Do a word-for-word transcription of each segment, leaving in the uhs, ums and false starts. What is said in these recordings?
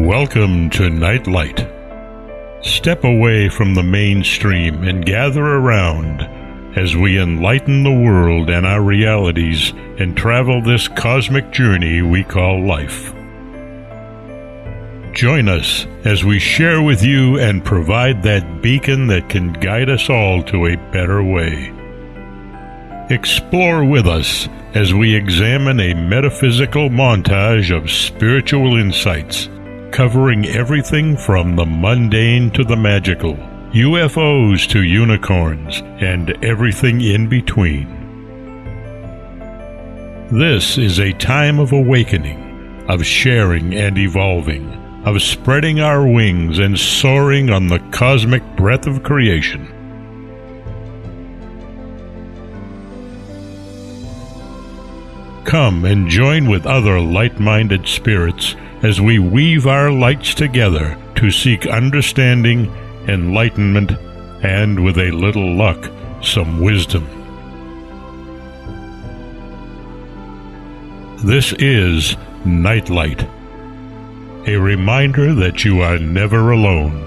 Welcome to Nightlight. Step away from the mainstream and gather around as we enlighten the world and our realities and travel this cosmic journey we call life. Join us as we share with you and provide that beacon that can guide us all to a better way. Explore with us as we examine a metaphysical montage of spiritual insights, covering everything from the mundane to the magical, U F Os to unicorns, and everything in between. This is a time of awakening, of sharing and evolving, of spreading our wings and soaring on the cosmic breath of creation. Come and join with other light-minded spirits as we weave our lights together to seek understanding, enlightenment, and, with a little luck, some wisdom. This is Nightlight, a reminder that you are never alone.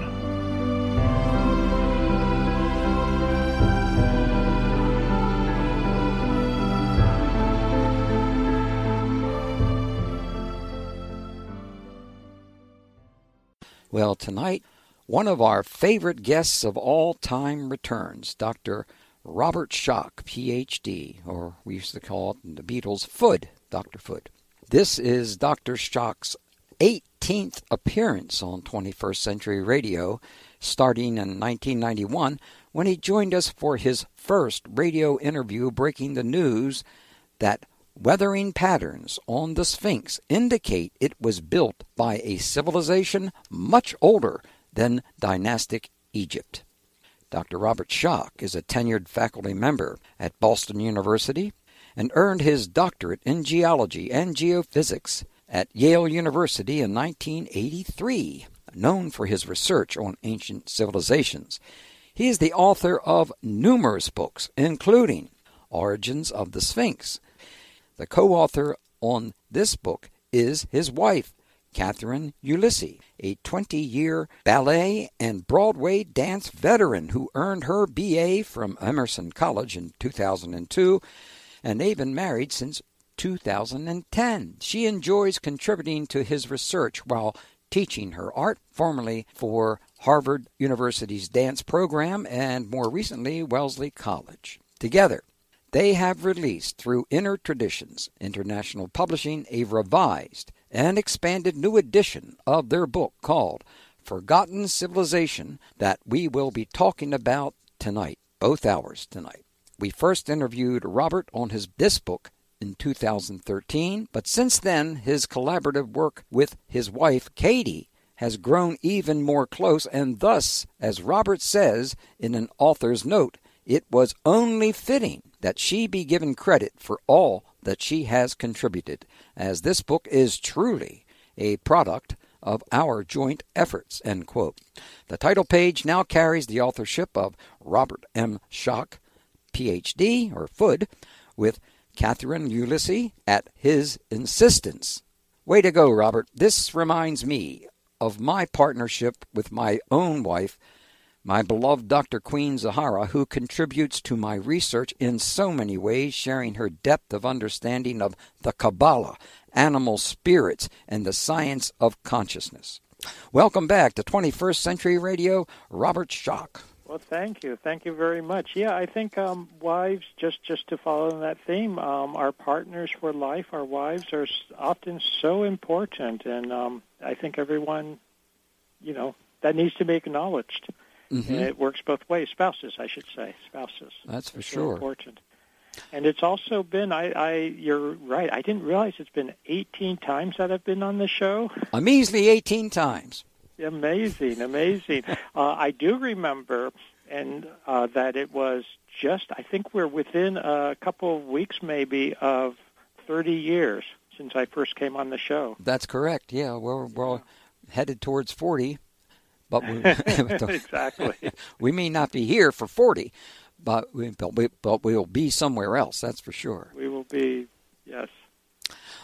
Well, tonight, one of our favorite guests of all time returns, Doctor Robert Schoch, P H D, or we used to call it the Beatles, Foot, Doctor Foot. This is Doctor Schoch's eighteenth appearance on twenty-first Century Radio, starting in nineteen ninety-one, when he joined us for his first radio interview breaking the news that weathering patterns on the Sphinx indicate it was built by a civilization much older than dynastic Egypt. Doctor Robert Schoch is a tenured faculty member at Boston University and earned his doctorate in geology and geophysics at Yale University in nineteen eighty-three, known for his research on ancient civilizations. He is the author of numerous books, including Origins of the Sphinx. The co-author on this book is his wife, Catherine Ulisse, a twenty-year ballet and Broadway dance veteran who earned her B A from Emerson College in two thousand two, and they've been married since two thousand ten. She enjoys contributing to his research while teaching her art, formerly for Harvard University's dance program and more recently Wellesley College. Together, they have released through Inner Traditions International Publishing a revised and expanded new edition of their book called Forgotten Civilization that we will be talking about tonight, both hours tonight. We first interviewed Robert on his this book in two thousand thirteen, but since then his collaborative work with his wife Katie has grown even more close, and thus, as Robert says in an author's note, it was only fitting that she be given credit for all that she has contributed, as this book is truly a product of our joint efforts, end quote. The title page now carries the authorship of Robert M. Schoch, P H D, or F U D, with Catherine Ulisse at his insistence. Way to go, Robert. This reminds me of my partnership with my own wife, my beloved Doctor Queen Zahara, who contributes to my research in so many ways, sharing her depth of understanding of the Kabbalah, animal spirits, and the science of consciousness. Welcome back to twenty-first Century Radio, Robert Schoch. Well, thank you. Thank you very much. Yeah, I think um, wives, just, just to follow that theme, um, our partners for life, our wives are often so important, and um, I think everyone, you know, that needs to be acknowledged. Mm-hmm. And it works both ways. Spouses, I should say. Spouses. That's for it's sure. Important. And it's also been, I, I, you're right, I didn't realize it's been eighteen times that I've been on the show. A measly eighteen times. Amazing, amazing. uh, I do remember and uh, that it was just, I think we're within a couple of weeks maybe of thirty years since I first came on the show. That's correct, yeah. We're, we're headed towards forty. But we, exactly. We may not be here for forty, but, we, but, we, but we'll be somewhere else, that's for sure. We will be, yes.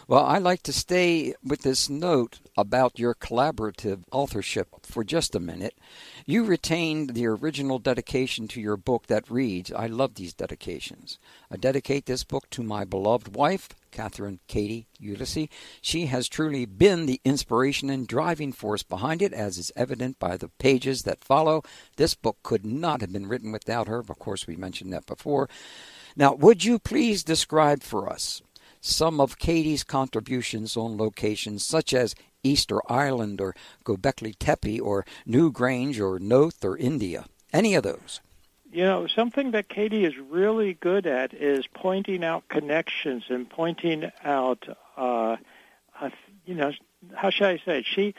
Well, I like to stay with this note about your collaborative authorship for just a minute. You retained the original dedication to your book that reads, I love these dedications. I dedicate this book to my beloved wife, Catherine Katie Ulysses. She has truly been the inspiration and driving force behind it, as is evident by the pages that follow. This book could not have been written without her. Of course, we mentioned that before. Now, would you please describe for us some of Katie's contributions on locations such as Easter Island or Göbekli Tepe or Newgrange or Noth or India? Any of those? You know, something that Katie is really good at is pointing out connections and pointing out, uh, uh, you know, how should I say it? She,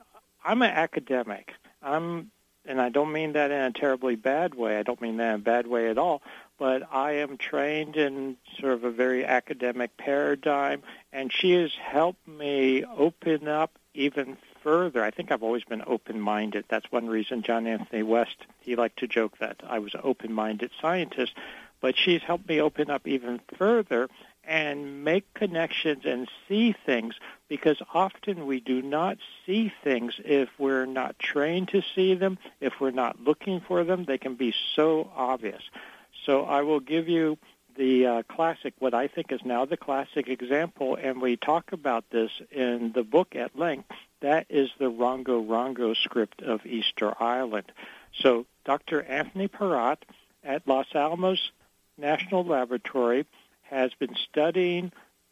I'm an academic. I'm, and I don't mean that in a terribly bad way. I don't mean that in a bad way at all. But I am trained in sort of a very academic paradigm, and she has helped me open up even further. I think I've always been open-minded. That's one reason John Anthony West, he liked to joke that I was an open-minded scientist. But she's helped me open up even further and make connections and see things, because often we do not see things if we're not trained to see them, if we're not looking for them. They can be so obvious. So I will give you the uh, classic, what I think is now the classic example, and we talk about this in the book at length. That is the Rongo Rongo script of Easter Island. So Doctor Anthony Peratt at Los Alamos National Laboratory has been studying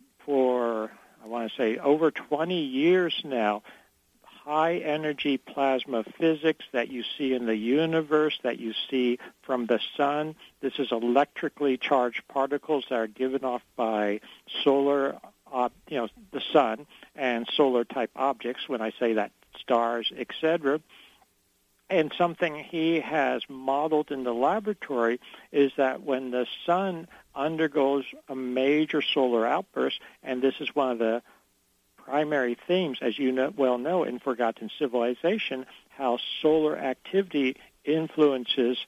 for, I want to say, over twenty years now, high-energy plasma physics that you see in the universe, that you see from the sun. This is electrically charged particles that are given off by solar, uh, you know, the sun and solar-type objects, when I say that, stars, et cetera. And something he has modeled in the laboratory is that when the sun undergoes a major solar outburst, and this is one of the primary themes, as you know, well know, in Forgotten Civilization, how solar activity influences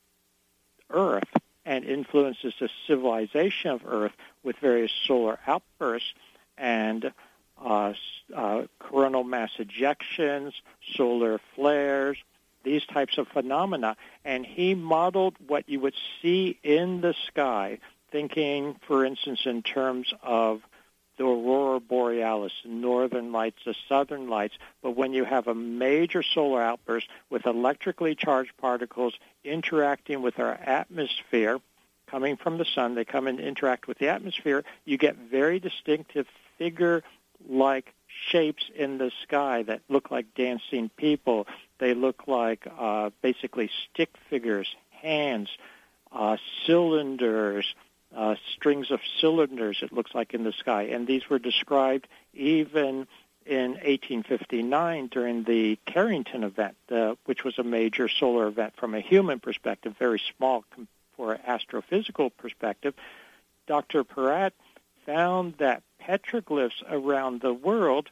Earth and influences the civilization of Earth with various solar outbursts and uh, uh, coronal mass ejections, solar flares, these types of phenomena. And he modeled what you would see in the sky, thinking, for instance, in terms of the aurora borealis, the northern lights, the southern lights. But when you have a major solar outburst with electrically charged particles interacting with our atmosphere, coming from the sun, they come and interact with the atmosphere, you get very distinctive figure-like shapes in the sky that look like dancing people. They look like uh, basically stick figures, hands, uh, cylinders, Uh, strings of cylinders, it looks like, in the sky. And these were described even in eighteen fifty-nine during the Carrington event, uh, which was a major solar event from a human perspective, very small com- for an astrophysical perspective. Doctor Peratt found that petroglyphs around the world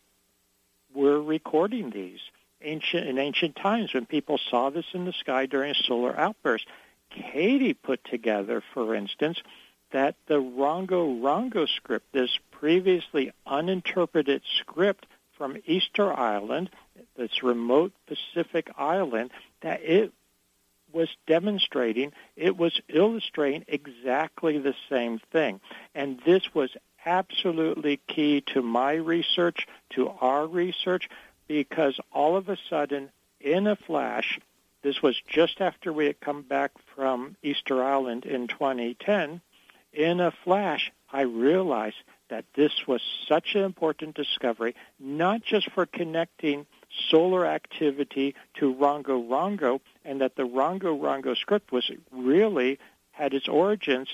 were recording these ancient in ancient times when people saw this in the sky during a solar outburst. Katie put together, for instance, that the Rongo Rongo script, this previously uninterpreted script from Easter Island, this remote Pacific island, that it was demonstrating, it was illustrating exactly the same thing. And this was absolutely key to my research, to our research, because all of a sudden, in a flash, this was just after we had come back from Easter Island in twenty ten, in a flash, I realized that this was such an important discovery, not just for connecting solar activity to Rongo Rongo, and that the Rongo Rongo script was really had its origins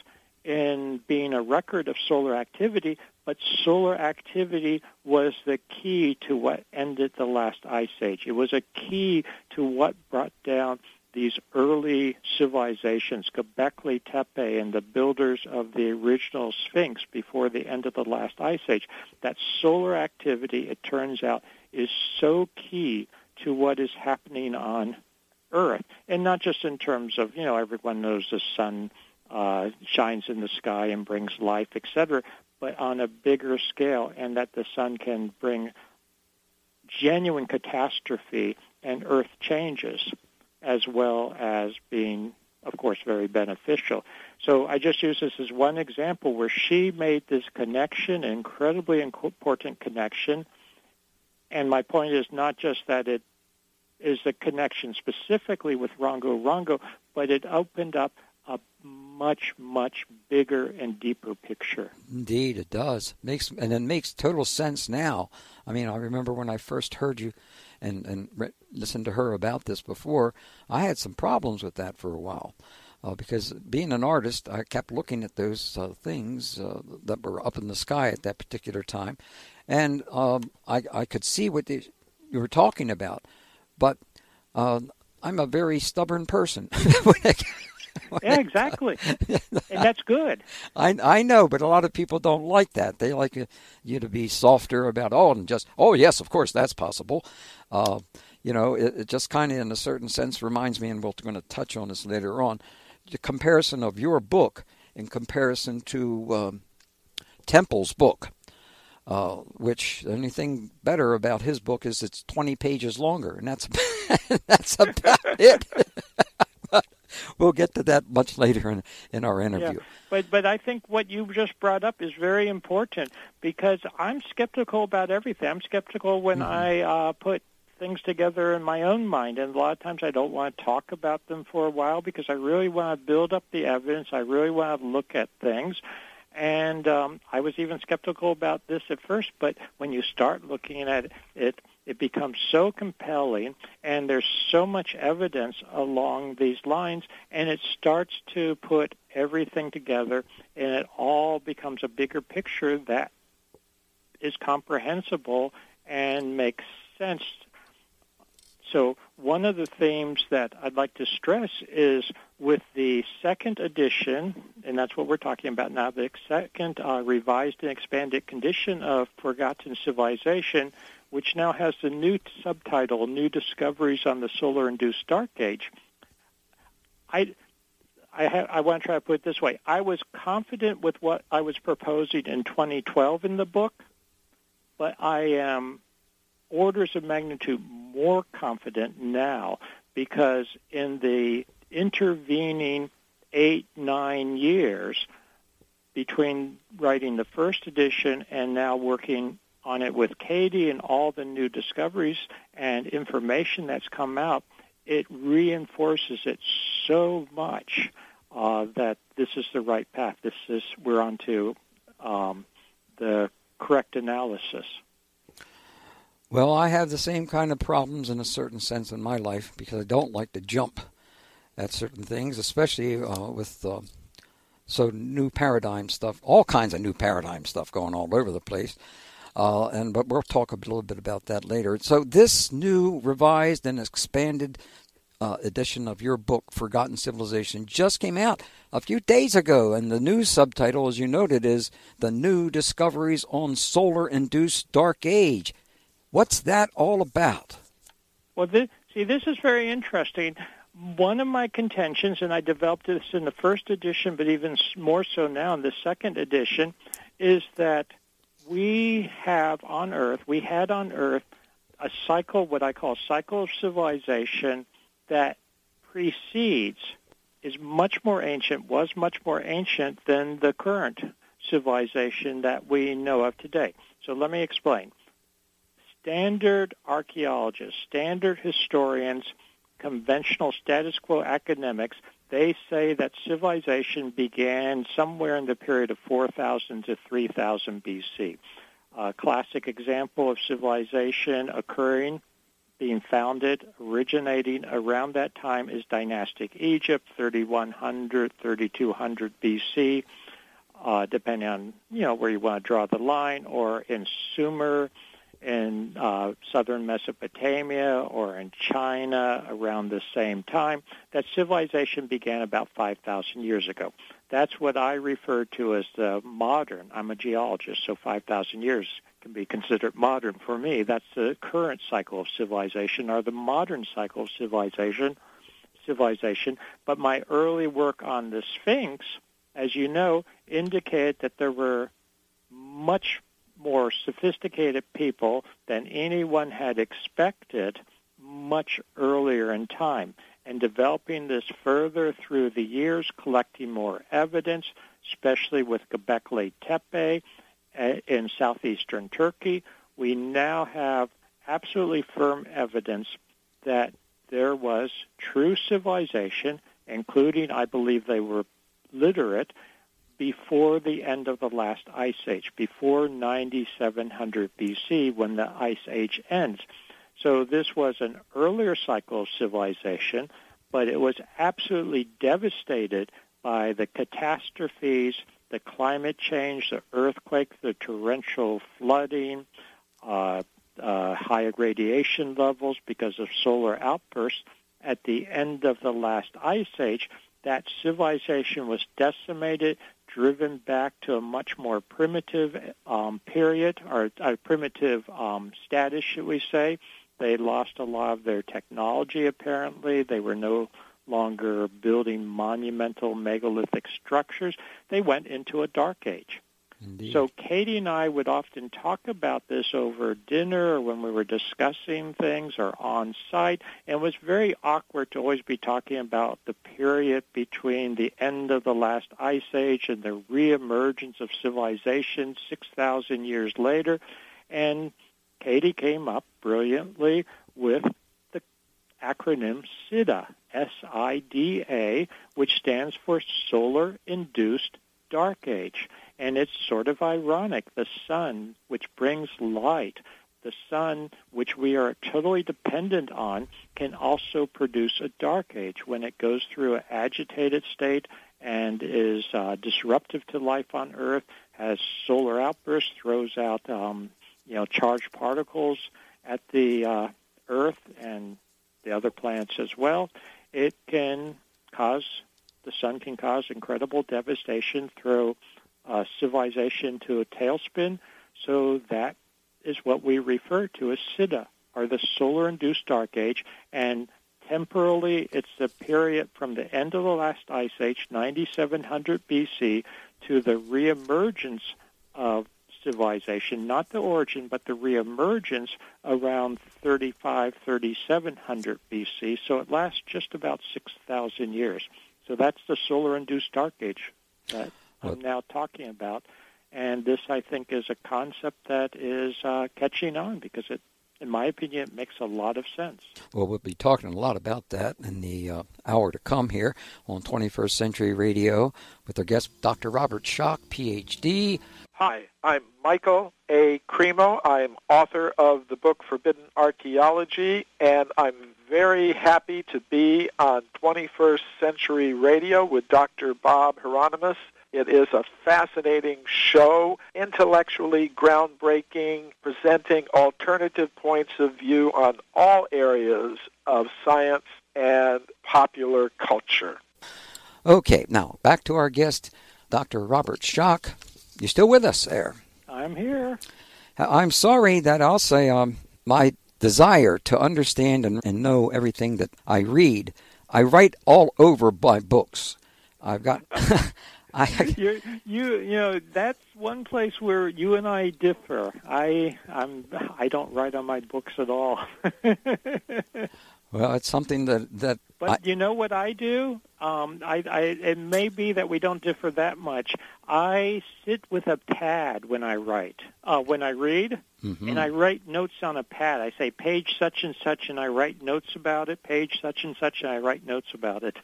in being a record of solar activity, but solar activity was the key to what ended the last ice age. It was a key to what brought down these early civilizations, Göbekli Tepe and the builders of the original Sphinx before the end of the last ice age. That solar activity, it turns out, is so key to what is happening on Earth. And not just in terms of, you know, everyone knows the sun uh, shines in the sky and brings life, et cetera, but on a bigger scale, and that the sun can bring genuine catastrophe and earth changes, as well as being, of course, very beneficial. So I just use this as one example where she made this connection, incredibly important connection. And my point is not just that it is a connection specifically with Rongo Rongo, but it opened up a much, much bigger and deeper picture. Indeed, it does. Makes and it makes total sense now. I mean, I remember when I first heard you and, and re- listened to her about this before, I had some problems with that for a while. Uh, because being an artist, I kept looking at those uh, things uh, that were up in the sky at that particular time. And um, I, I could see what they, you were talking about. But uh, I'm a very stubborn person. Yeah, exactly. And that's good. I I know, but a lot of people don't like that. They like you to be softer about, oh, and just, oh, yes, of course, that's possible. Uh, you know, it, it just kind of, in a certain sense, reminds me, and we're going to touch on this later on, the comparison of your book in comparison to um, Temple's book, uh, which the only thing better about his book is it's twenty pages longer, and that's, that's about it. We'll get to that much later in, in our interview. Yeah. But but I think what you just brought up is very important, because I'm skeptical about everything. I'm skeptical when mm-hmm. I uh, put things together in my own mind, and a lot of times I don't want to talk about them for a while because I really want to build up the evidence. I really want to look at things. And um, I was even skeptical about this at first, but when you start looking at it, it becomes so compelling, and there's so much evidence along these lines, and it starts to put everything together, and it all becomes a bigger picture that is comprehensible and makes sense. So one of the themes that I'd like to stress is with the second edition, and that's what we're talking about now, the second uh, revised and expanded condition of Forgotten Civilization, which now has the new subtitle, New Discoveries on the Solar-Induced Dark Age. I, I, ha- I want to try to put it this way. I was confident with what I was proposing in twenty twelve in the book, but I am orders of magnitude more confident now, because in the intervening eight, nine years between writing the first edition and now working on it with Katie and all the new discoveries and information that's come out, it reinforces it so much uh, that this is the right path. This is we're on to um, the correct analysis. Well, I have the same kind of problems in a certain sense in my life, because I don't like to jump at certain things, especially uh, with uh, so new paradigm stuff, all kinds of new paradigm stuff going all over the place. Uh, and but we'll talk a little bit about that later. So this new revised and expanded uh, edition of your book, Forgotten Civilization, just came out a few days ago, and the new subtitle, as you noted, is The New Discoveries on Solar-Induced Dark Age. What's that all about? Well, this, see, this is very interesting. One of my contentions, and I developed this in the first edition, but even more so now in the second edition, is that we have on Earth, we had on Earth a cycle, what I call cycle of civilization, that precedes, is much more ancient, was much more ancient than the current civilization that we know of today. So let me explain. Standard archaeologists, standard historians, conventional status quo academics, they say that civilization began somewhere in the period of four thousand to three thousand B C. A classic example of civilization occurring, being founded, originating around that time is dynastic Egypt, thirty-one hundred, thirty-two hundred B C, uh, depending on, you know, where you want to draw the line, or in Sumer, in uh, southern Mesopotamia, or in China around the same time. That civilization began about five thousand years ago. That's what I refer to as the modern. I'm a geologist, so five thousand years can be considered modern for me. That's the current cycle of civilization, or the modern cycle of civilization. civilization. But my early work on the Sphinx, as you know, indicated that there were much more sophisticated people than anyone had expected much earlier in time. And developing this further through the years, collecting more evidence, especially with Göbekli Tepe in southeastern Turkey, we now have absolutely firm evidence that there was true civilization, including, I believe they were literate, before the end of the last ice age, before ninety-seven hundred B C, when the ice age ends. So this was an earlier cycle of civilization, but it was absolutely devastated by the catastrophes, the climate change, the earthquake, the torrential flooding, uh, uh, high radiation levels because of solar outbursts. At the end of the last ice age, that civilization was decimated, driven back to a much more primitive um, period, or a primitive um, status, should we say. They lost a lot of their technology, apparently. They were no longer building monumental megalithic structures. They went into a dark age. Indeed. So Katie and I would often talk about this over dinner or when we were discussing things or on site, and it was very awkward to always be talking about the period between the end of the last ice age and the reemergence of civilization six thousand years later. And Katie came up brilliantly with the acronym SIDA, S I D A, which stands for Solar-Induced Dark Age. And it's sort of ironic. The sun, which brings light, the sun, which we are totally dependent on, can also produce a dark age when it goes through an agitated state and is uh, disruptive to life on Earth, has solar outbursts, throws out um, you know, charged particles at the uh, Earth and the other planets as well. It can cause, the sun can cause incredible devastation through uh, civilization to a tailspin. So that is what we refer to as SIDA, or the solar-induced dark age. And temporally, it's the period from the end of the last ice age, ninety-seven hundred B C, to the reemergence of civilization, not the origin, but the reemergence around thirty-five, thirty-seven hundred B C. So it lasts just about six thousand years. So that's the solar-induced dark age that I'm now talking about. And this, I think, is a concept that is uh, catching on because it, in my opinion, it makes a lot of sense. Well, we'll be talking a lot about that in the uh, hour to come here on twenty-first Century Radio with our guest, Doctor Robert Schoch, P H D. Hi, I'm Michael A. Cremo. I'm author of the book Forbidden Archaeology, and I'm very happy to be on twenty-first Century Radio with Doctor Bob Hieronymus. It is a fascinating show, intellectually groundbreaking, presenting alternative points of view on all areas of science and popular culture. Okay, now back to our guest, Doctor Robert Schoch. You still with us there? I'm here. I'm sorry that I'll say um, my desire to understand and, and know everything that I read, I write all over my books. I've got... I, you, you, you know, that's one place where you and I differ. I, I'm, I don't write on my books at all. Well, it's something that that. But I, you know what I do? Um, I, I, it may be that we don't differ that much. I sit with a pad when I write, uh, when I read, mm-hmm. and I write notes on a pad. I say page such and such, and I write notes about it. Page such and such, and I write notes about it.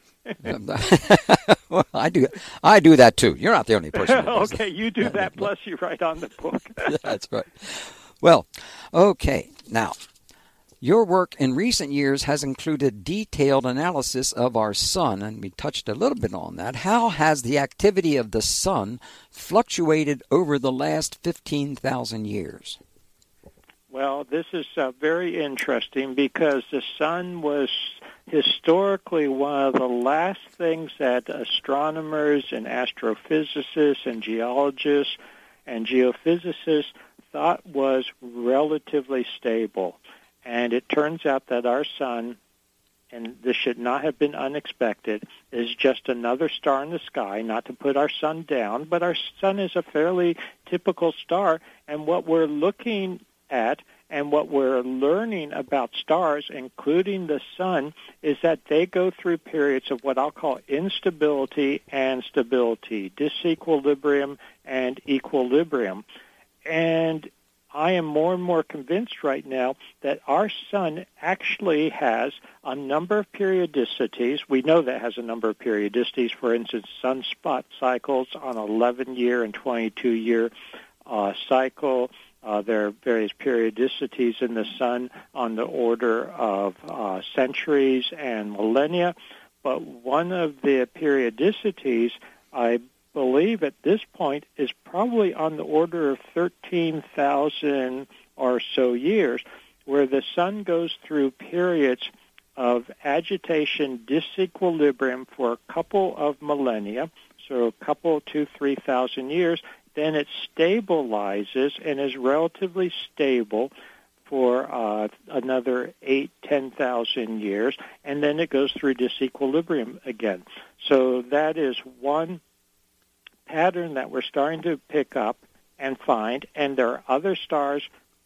Well, I do. I do that too. You're not the only person. Okay, you do that. Plus, you write on the book. That's right. Well, okay. Now, your work in recent years has included detailed analysis of our sun, and we touched a little bit on that. How has the activity of the sun fluctuated over the last fifteen thousand years? Well, this is uh, very interesting because the sun was historically one of the last things that astronomers and astrophysicists and geologists and geophysicists thought was relatively stable. And it turns out that our sun and this should not have been unexpected, is just another star in the sky, not to put our sun down, but our sun is a fairly typical star, and what we're looking at and what we're learning about stars, including the sun, is that they go through periods of what I'll call instability and stability, disequilibrium and equilibrium. And I am more and more convinced right now that our sun actually has a number of periodicities. We know that it has a number of periodicities. For instance, sunspot cycles on an eleven-year and twenty-two-year uh, cycle. Uh, there are various periodicities in the sun on the order of uh, centuries and millennia. But one of the periodicities, I believe at this point, is probably on the order of thirteen thousand or so years, where the sun goes through periods of agitation, disequilibrium for a couple of millennia, so a couple, two, three thousand years. Then it stabilizes and is relatively stable for uh, another eight, ten thousand years, and then it goes through disequilibrium again. So that is one pattern that we're starting to pick up and find, and there are other stars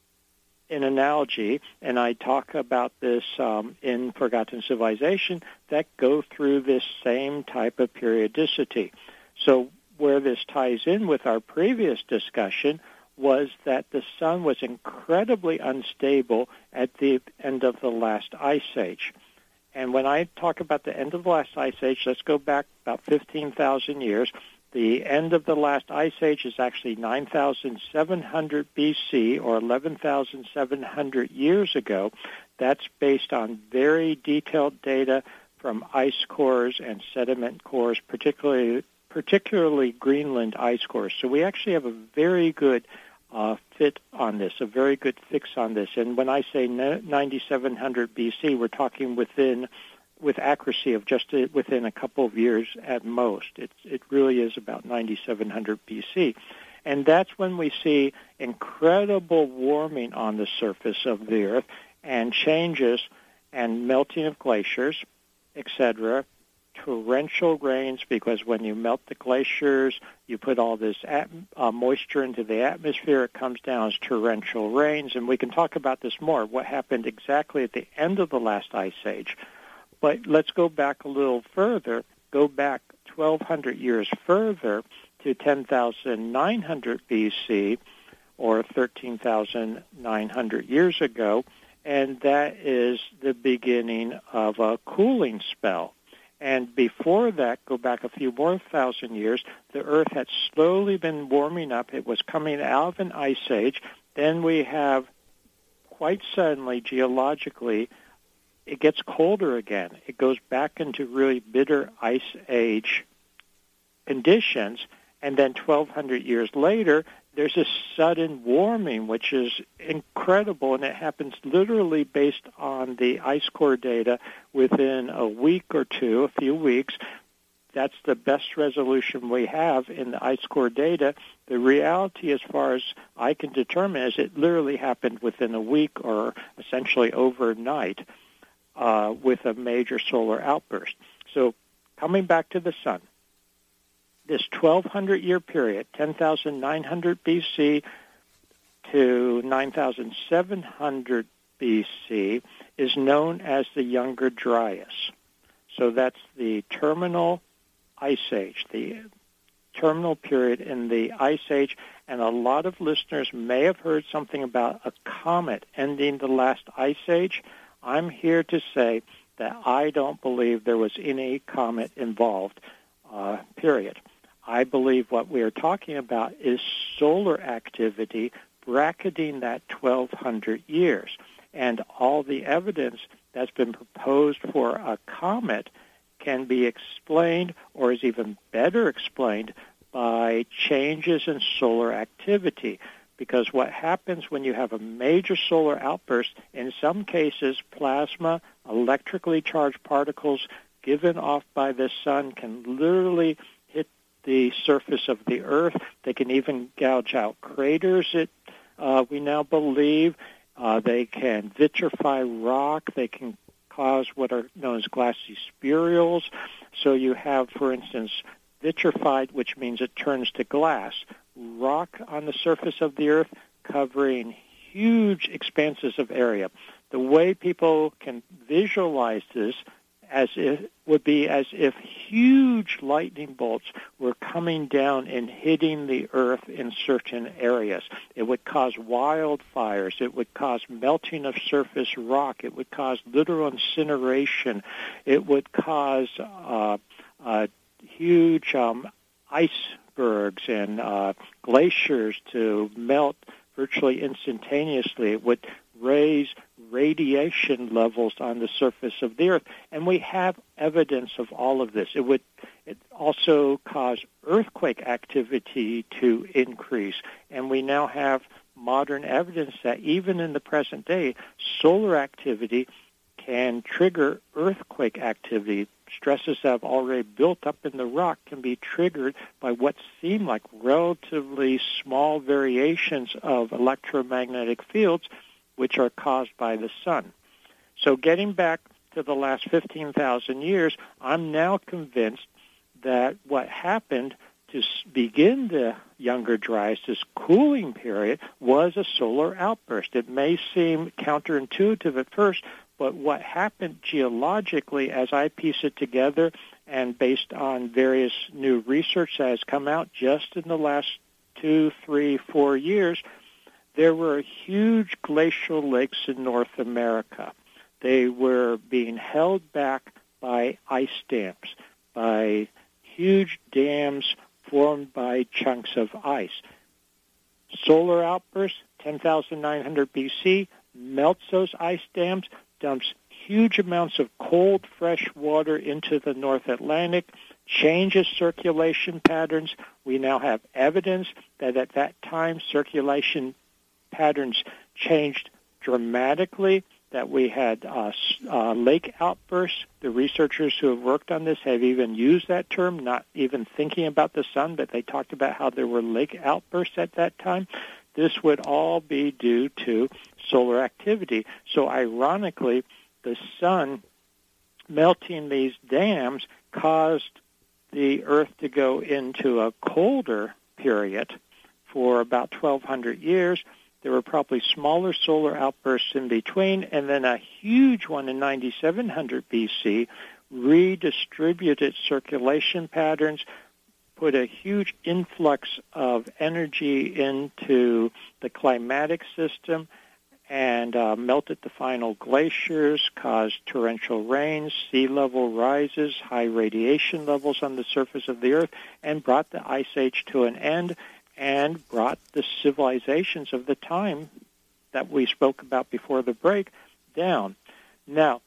in analogy, and I talk about this um, in Forgotten Civilization, that go through this same type of periodicity. So where this ties in with our previous discussion was that the sun was incredibly unstable at the end of the last ice age. And when I talk about the end of the last ice age, let's go back about fifteen thousand years. The end of the last ice age is actually nine thousand seven hundred B C, or eleven thousand seven hundred years ago. That's based on very detailed data from ice cores and sediment cores, particularly particularly Greenland ice cores. So we actually have a very good uh, fit on this, a very good fix on this. And when I say ninety-seven hundred B C, we're talking within, with accuracy of just a, within a couple of years at most. It, it really is about ninety-seven hundred B C. And that's when we see incredible warming on the surface of the Earth and changes and melting of glaciers, et cetera, torrential rains, because when you melt the glaciers, you put all this at, uh, moisture into the atmosphere, it comes down as torrential rains, and we can talk about this more, what happened exactly at the end of the last ice age. But let's go back a little further, go back twelve hundred years further to ten thousand nine hundred B C, or thirteen thousand nine hundred years ago, and that is the beginning of a cooling spell. And before that, go back a few more thousand years, the Earth had slowly been warming up. It was coming out of an ice age. Then we have, quite suddenly, geologically, it gets colder again. It goes back into really bitter ice age conditions. And then twelve hundred years later, there's a sudden warming, which is incredible, and it happens literally based on the ice core data within a week or two, a few weeks. That's the best resolution we have in the ice core data. The reality, as far as I can determine, is it literally happened within a week or essentially overnight uh, with a major solar outburst. So coming back to the sun, this twelve hundred year period, ten thousand nine hundred B C to nine thousand seven hundred B C, is known as the Younger Dryas. So that's the terminal ice age, the terminal period in the ice age, and a lot of listeners may have heard something about a comet ending the last ice age. I'm here to say that I don't believe there was any comet involved, uh, period. I believe what we are talking about is solar activity bracketing that twelve hundred years. And all the evidence that's been proposed for a comet can be explained, or is even better explained, by changes in solar activity. Because what happens when you have a major solar outburst, in some cases plasma, electrically charged particles given off by the sun can literally hit the surface of the Earth. They can even gouge out craters, it, uh, we now believe. Uh, they can vitrify rock. They can cause what are known as glassy spherules. So you have, for instance, vitrified, which means it turns to glass, rock on the surface of the Earth covering huge expanses of area. The way people can visualize this as if would be as if huge lightning bolts were coming down and hitting the Earth in certain areas. It would cause wildfires. It would cause melting of surface rock. It would cause literal incineration. It would cause uh, uh, huge um, icebergs and uh, glaciers to melt virtually instantaneously. It would raise radiation levels on the surface of the Earth. And we have evidence of all of this. It would it also cause earthquake activity to increase. And we now have modern evidence that even in the present day, solar activity can trigger earthquake activity. Stresses that have already built up in the rock can be triggered by what seem like relatively small variations of electromagnetic fields, which are caused by the sun. So getting back to the last fifteen thousand years, I'm now convinced that what happened to begin the Younger Dryas, this cooling period, was a solar outburst. It may seem counterintuitive at first, but what happened geologically, as I piece it together, and based on various new research that has come out just in the last two, three, four years, there were huge glacial lakes in North America. They were being held back by ice dams, by huge dams formed by chunks of ice. Solar outburst, ten thousand nine hundred B C, melts those ice dams, dumps huge amounts of cold, fresh water into the North Atlantic, changes circulation patterns. We now have evidence that at that time circulation patterns changed dramatically, that we had uh, uh, lake outbursts. The researchers who have worked on this have even used that term, not even thinking about the sun, but they talked about how there were lake outbursts at that time. This would all be due to solar activity. So ironically, the sun melting these dams caused the Earth to go into a colder period for about twelve hundred years. There were probably smaller solar outbursts in between, and then a huge one in ninety-seven hundred B C redistributed circulation patterns, put a huge influx of energy into the climatic system, and uh, melted the final glaciers, caused torrential rains, sea level rises, high radiation levels on the surface of the Earth, and brought the Ice Age to an end, and brought the civilizations of the time that we spoke about before the break down. Now,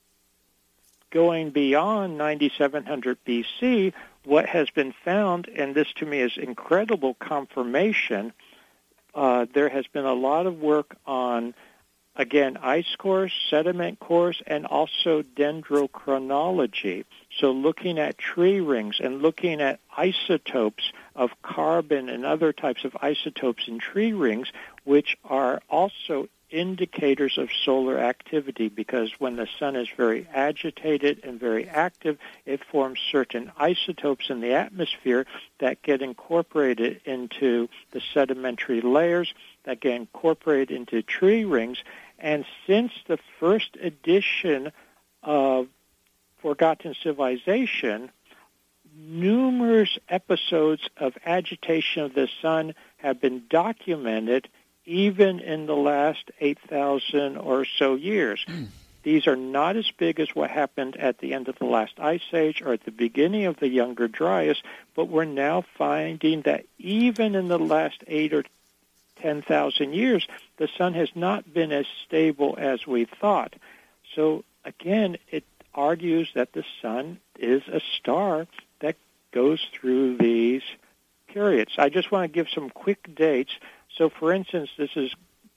going beyond ninety-seven hundred B C, what has been found, and this to me is incredible confirmation, uh, there has been a lot of work on, again, ice cores, sediment cores, and also dendrochronology. So looking at tree rings and looking at isotopes of carbon and other types of isotopes in tree rings, which are also indicators of solar activity, because when the sun is very agitated and very active, it forms certain isotopes in the atmosphere that get incorporated into the sedimentary layers, that get incorporated into tree rings. And since the first edition of Forgotten Civilization, numerous episodes of agitation of the sun have been documented even in the last eight thousand or so years. Mm. These are not as big as what happened at the end of the last ice age or at the beginning of the Younger Dryas, but we're now finding that even in the last eight or ten thousand years, the sun has not been as stable as we thought. So again, it argues that the sun is a star that goes through these periods. I just want to give some quick dates. So, for instance, this is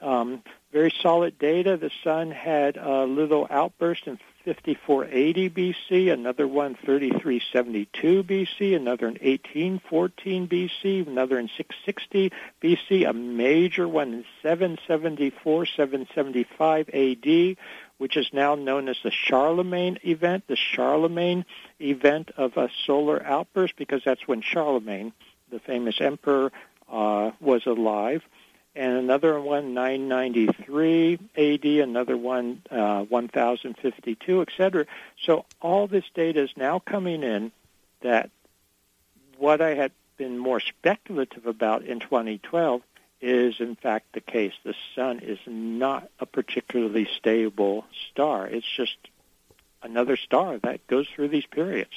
um, very solid data. The sun had a little outburst in fifty-four eighty B C, another one thirty-three seventy-two B C, another in eighteen fourteen B C, another in six sixty B C, a major one in seven seventy-four, seven seventy-five A D, which is now known as the Charlemagne event, the Charlemagne event of a solar outburst, because that's when Charlemagne, the famous emperor, uh, was alive. And another one, nine ninety-three A D, another one, uh, one thousand fifty-two, et cetera. So all this data is now coming in that what I had been more speculative about in twenty twelve is, in fact, the case. The sun is not a particularly stable star. It's just another star that goes through these periods.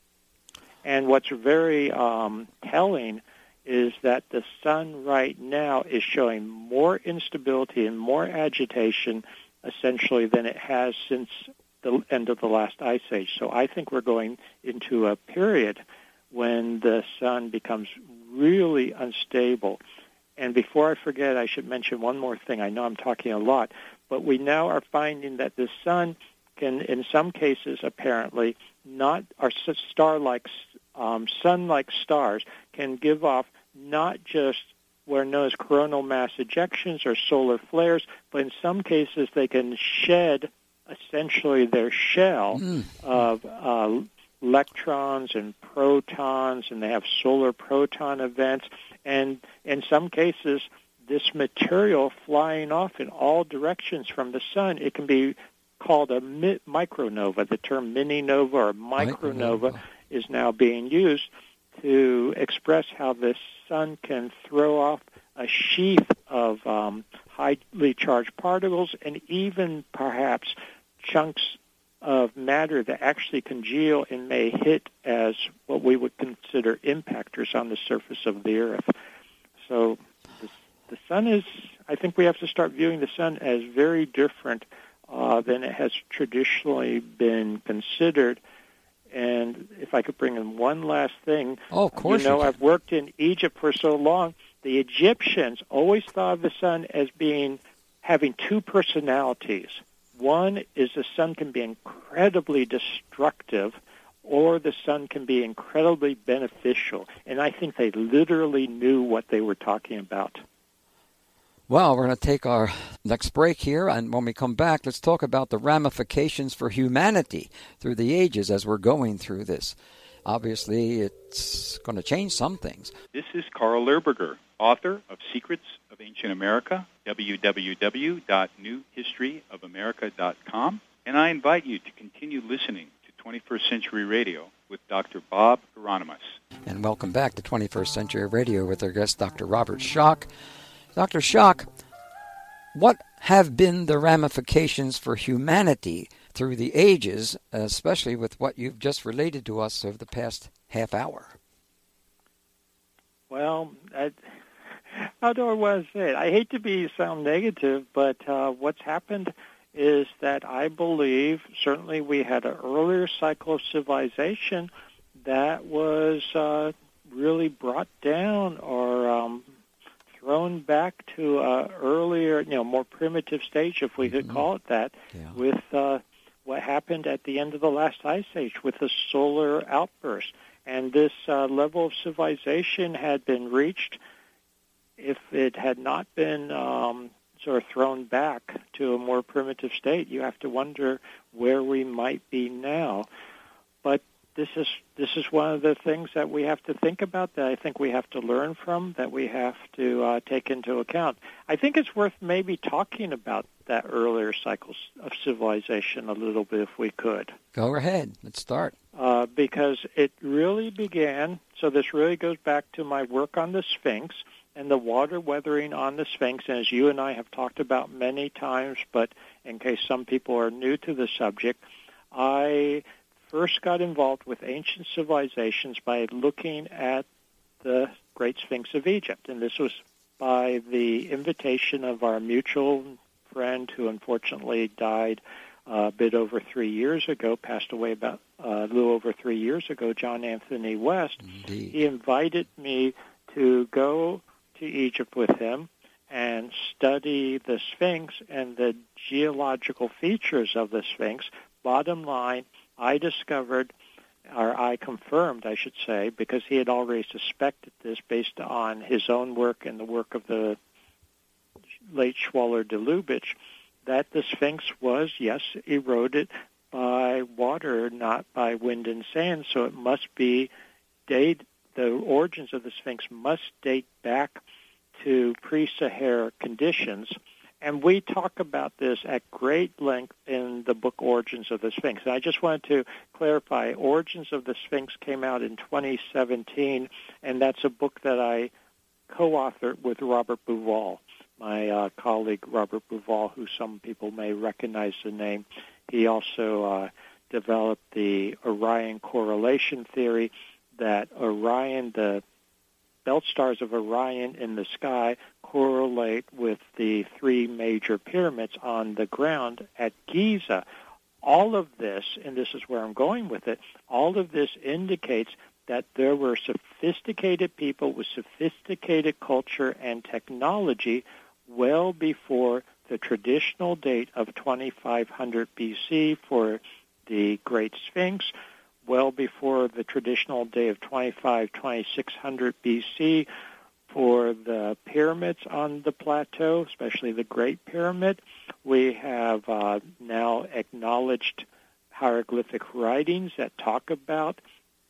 And what's very um, telling is that the sun right now is showing more instability and more agitation, essentially, than it has since the end of the last ice age. So I think we're going into a period when the sun becomes really unstable. And before I forget, I should mention one more thing. I know I'm talking a lot, but we now are finding that the sun can, in some cases, apparently, not our star-like, um, sun-like stars can give off not just what are known as coronal mass ejections or solar flares, but in some cases they can shed essentially their shell mm. of uh, electrons and protons, and they have solar proton events. And in some cases, this material flying off in all directions from the sun, it can be called a mi- micronova. The term mini-nova or micronova Micronova. is now being used to express how the sun can throw off a sheath of um, highly charged particles and even perhaps chunks of matter that actually congeal and may hit as what we would consider impactors on the surface of the Earth. So the, the sun is, I think we have to start viewing the sun as very different uh, than it has traditionally been considered. And if I could bring in one last thing, oh, of course you know, you I've worked in Egypt for so long. The Egyptians always thought of the sun as being having two personalities. One is the sun can be incredibly destructive, or the sun can be incredibly beneficial. And I think they literally knew what they were talking about. Well, we're going to take our next break here, and when we come back, let's talk about the ramifications for humanity through the ages as we're going through this. Obviously, it's going to change some things. This is Carl Lerberger, author of Secrets of Ancient America, w w w dot new history of america dot com, and I invite you to continue listening to twenty-first Century Radio with Doctor Bob Hieronymus. And welcome back to twenty-first Century Radio with our guest, Doctor Robert Schoch. Doctor Schoch, what have been the ramifications for humanity through the ages, especially with what you've just related to us over the past half hour? Well, I, how do I want to say it? I hate to be sound negative, but uh, what's happened is that I believe certainly we had an earlier cycle of civilization that was uh, really brought down or um, thrown back to an earlier, you know, more primitive stage, if we could mm-hmm. call it that, yeah. with uh, what happened at the end of the last ice age with the solar outburst. And this uh, level of civilization had been reached if it had not been um, sort of thrown back to a more primitive state. You have to wonder where we might be now. But this is this is one of the things that we have to think about, that I think we have to learn from, that we have to uh, take into account. I think it's worth maybe talking about that earlier cycles of civilization a little bit if we could. Go ahead. Let's start. Uh, because it really began, so this really goes back to my work on the Sphinx and the water weathering on the Sphinx. And as you and I have talked about many times, but in case some people are new to the subject, I first got involved with ancient civilizations by looking at the Great Sphinx of Egypt. And this was by the invitation of our mutual friend who unfortunately died a bit over three years ago, passed away about uh, a little over three years ago, John Anthony West. Indeed. He invited me to go to Egypt with him and and study the Sphinx and the geological features of the Sphinx, bottom line, I discovered, or I confirmed, I should say, because he had already suspected this based on his own work and the work of the late Schwaller de Lubitsch, that the Sphinx was, yes, eroded by water, not by wind and sand, so it must be date, the origins of the Sphinx must date back to pre-Sahara conditions. And we talk about this at great length in the book Origins of the Sphinx. And I just wanted to clarify, Origins of the Sphinx came out in twenty seventeen, and that's a book that I co-authored with Robert Bauval, my uh, colleague Robert Bauval, who some people may recognize the name. He also uh, developed the Orion correlation theory, that Orion, the belt stars of Orion in the sky, correlate with the three major pyramids on the ground at Giza. All of this, and this is where I'm going with it, all of this indicates that there were sophisticated people with sophisticated culture and technology well before the traditional date of twenty-five hundred B C for the Great Sphinx, well before the traditional day of twenty-five, twenty-six hundred B C for the pyramids on the plateau, especially the Great Pyramid. We have uh, now acknowledged hieroglyphic writings that talk about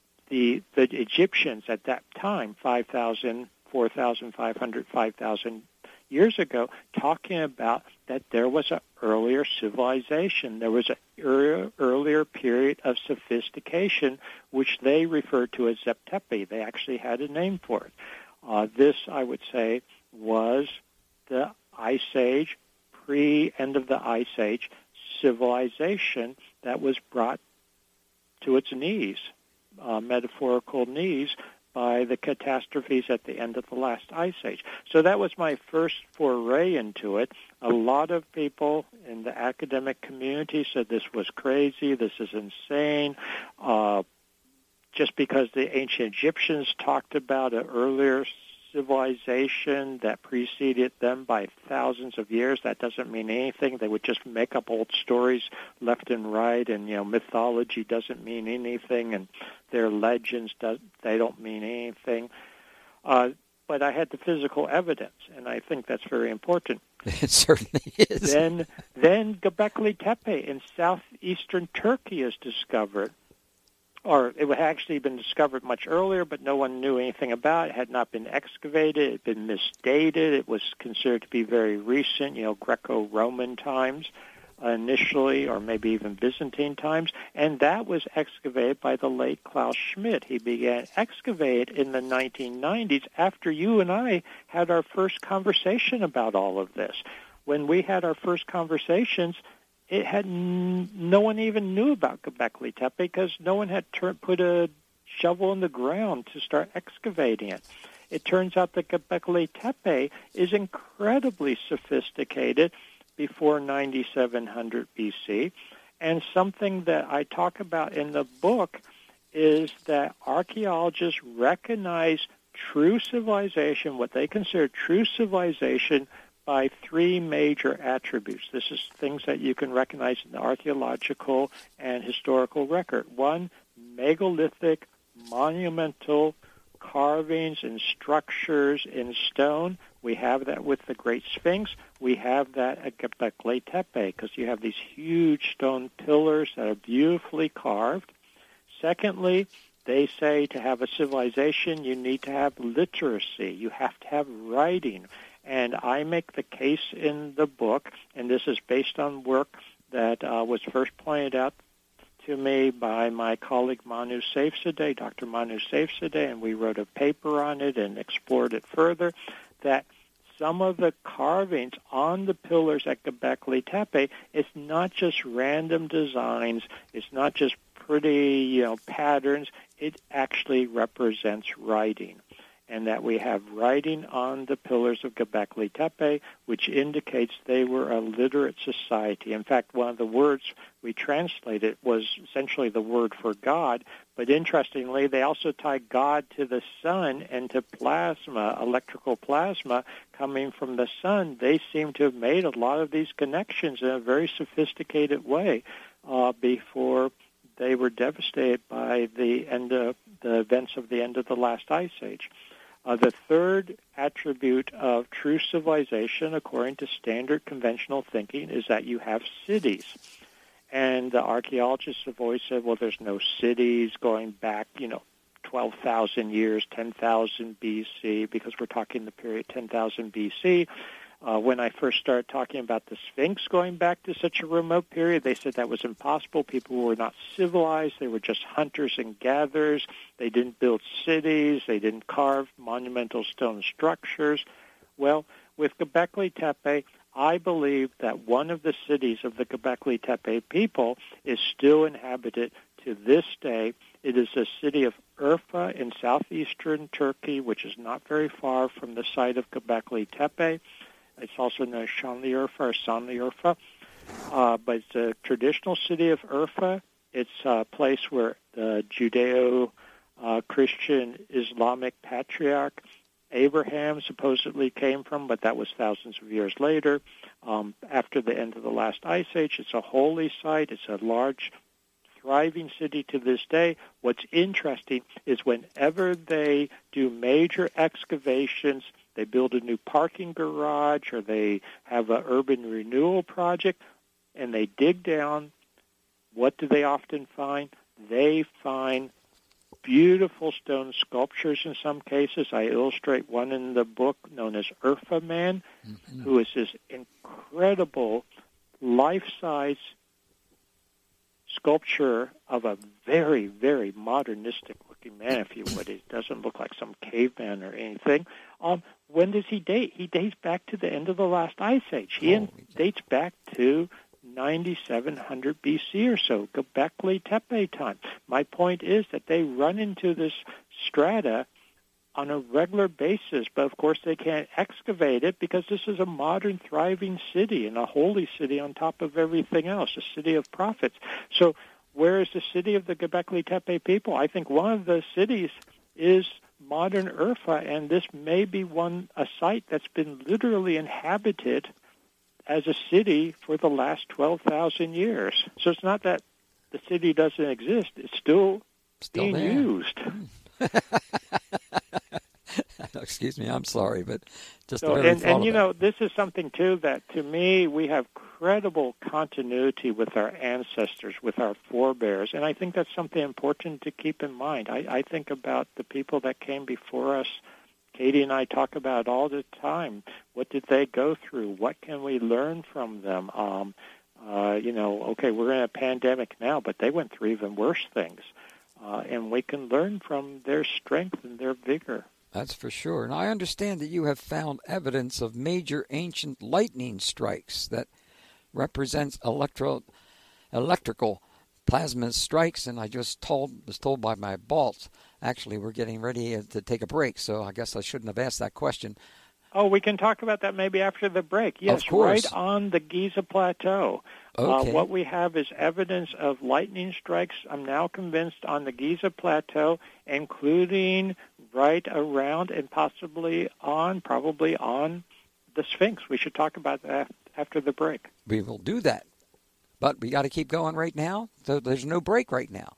the the Egyptians at that time, five thousand, four thousand five hundred, five thousand years ago, talking about that there was an earlier civilization. There was an er- earlier period of sophistication, which they referred to as Zep-Tepi. They actually had a name for it. Uh, this, I would say, was the Ice Age, pre-end of the Ice Age civilization that was brought to its knees, uh, metaphorical knees, by the catastrophes at the end of the last Ice Age. So that was my first foray into it. A lot of people in the academic community said this was crazy, this is insane. Uh, just because the ancient Egyptians talked about an earlier civilization that preceded them by thousands of years, that doesn't mean anything. They would just make up old stories left and right, and, you know, mythology doesn't mean anything, and their legends, do, they don't mean anything. Uh, but I had the physical evidence, and I think that's very important. It certainly is. Then, then Göbekli Tepe in southeastern Turkey is discovered. Or it had actually been discovered much earlier, but no one knew anything about it. It had not been excavated. It had been misdated. It was considered to be very recent, you know, Greco-Roman times initially, or maybe even Byzantine times. And that was excavated by the late Klaus Schmidt. He began excavating in the nineteen nineties after you and I had our first conversation about all of this. When we had our first conversations, it had n- no one even knew about Göbekli Tepe because no one had ter- put a shovel in the ground to start excavating it. It turns out that Göbekli Tepe is incredibly sophisticated before ninety-seven hundred B C, and something that I talk about in the book is that archaeologists recognize true civilization, what they consider true civilization, by three major attributes. This is things that you can recognize in the archaeological and historical record. One, megalithic, monumental carvings and structures in stone. We have that with the Great Sphinx. We have that at Göbekli Tepe because you have these huge stone pillars that are beautifully carved. Secondly, they say to have a civilization, you need to have literacy. You have to have writing. And I make the case in the book, and this is based on work that uh, was first pointed out to me by my colleague Manu Safzadeh, Doctor Manu Safzadeh, and we wrote a paper on it and explored it further, that some of the carvings on the pillars at Göbekli Tepe, it's not just random designs, it's not just pretty, you know, patterns, it actually represents writing. and that we have writing on the pillars of Göbekli Tepe, which indicates they were a literate society. In fact, one of the words we translated was essentially the word for God, but interestingly, they also tie God to the sun and to plasma, electrical plasma coming from the sun. They seem to have made a lot of these connections in a very sophisticated way uh, before they were devastated by the end of the events of the end of the last ice age. Uh, the third attribute of true civilization, according to standard conventional thinking, is that you have cities. And the archaeologists have always said, well, there's no cities going back, you know, twelve thousand years, ten thousand B C, because we're talking the period ten thousand B C. Uh, when I first started talking about the Sphinx going back to such a remote period, they said that was impossible. People were not civilized. They were just hunters and gatherers. They didn't build cities. They didn't carve monumental stone structures. Well, with Göbekli Tepe, I believe that one of the cities of the Göbekli Tepe people is still inhabited to this day. It is the city of Urfa in southeastern Turkey, which is not very far from the site of Göbekli Tepe. It's also known as Şanlıurfa or Şanlıurfa. Uh, but it's a traditional city of Urfa. It's a place where the Judeo-Christian uh, Islamic patriarch Abraham supposedly came from, but that was thousands of years later. Um, after the end of the last ice age, it's a holy site. It's a large, thriving city to this day. What's interesting is whenever they do major excavations, they build a new parking garage or they have an urban renewal project, and they dig down, what do they often find? They find beautiful stone sculptures in some cases. I illustrate one in the book known as Urfa Man, mm-hmm. who is this incredible life-size sculpture of a very, very modernistic-looking man, if you would. It doesn't look like some caveman or anything. Um, when does he date? He dates back to the end of the last ice age. He oh, dates back to ninety-seven hundred B C or so, Göbekli Tepe time. My point is that they run into this strata on a regular basis, but of course they can't excavate it because this is a modern, thriving city and a holy city on top of everything else, a city of prophets. So where is the city of the Göbekli Tepe people? I think one of the cities is modern Urfa, and this may be one a site that's been literally inhabited as a city for the last twelve thousand years. So it's not that the city doesn't exist. It's still, still being there. Used. Excuse me, I'm sorry, but just so, the very and, thought and you of know, it. this is something, too, that to me we have credible continuity with our ancestors, with our forebears, and I think that's something important to keep in mind. I, I think about the people that came before us. Katie and I talk about it all the time. What did they go through? What can we learn from them? Um, uh, you know, okay, we're in a pandemic now, but they went through even worse things. Uh, and we can learn from their strength and their vigor. That's for sure. And I understand that you have found evidence of major ancient lightning strikes that represents electro, electrical plasma strikes. And I just told was told by my boss, actually, we're getting ready to take a break, so I guess I shouldn't have asked that question. Oh, we can talk about that maybe after the break. Yes, of course. Right on the Giza Plateau. Okay. Uh, what we have is evidence of lightning strikes, I'm now convinced, on the Giza Plateau, including right around and possibly on, probably on the Sphinx. We should talk about that after the break. We will do that. But we got to keep going right now, so there's no break right now.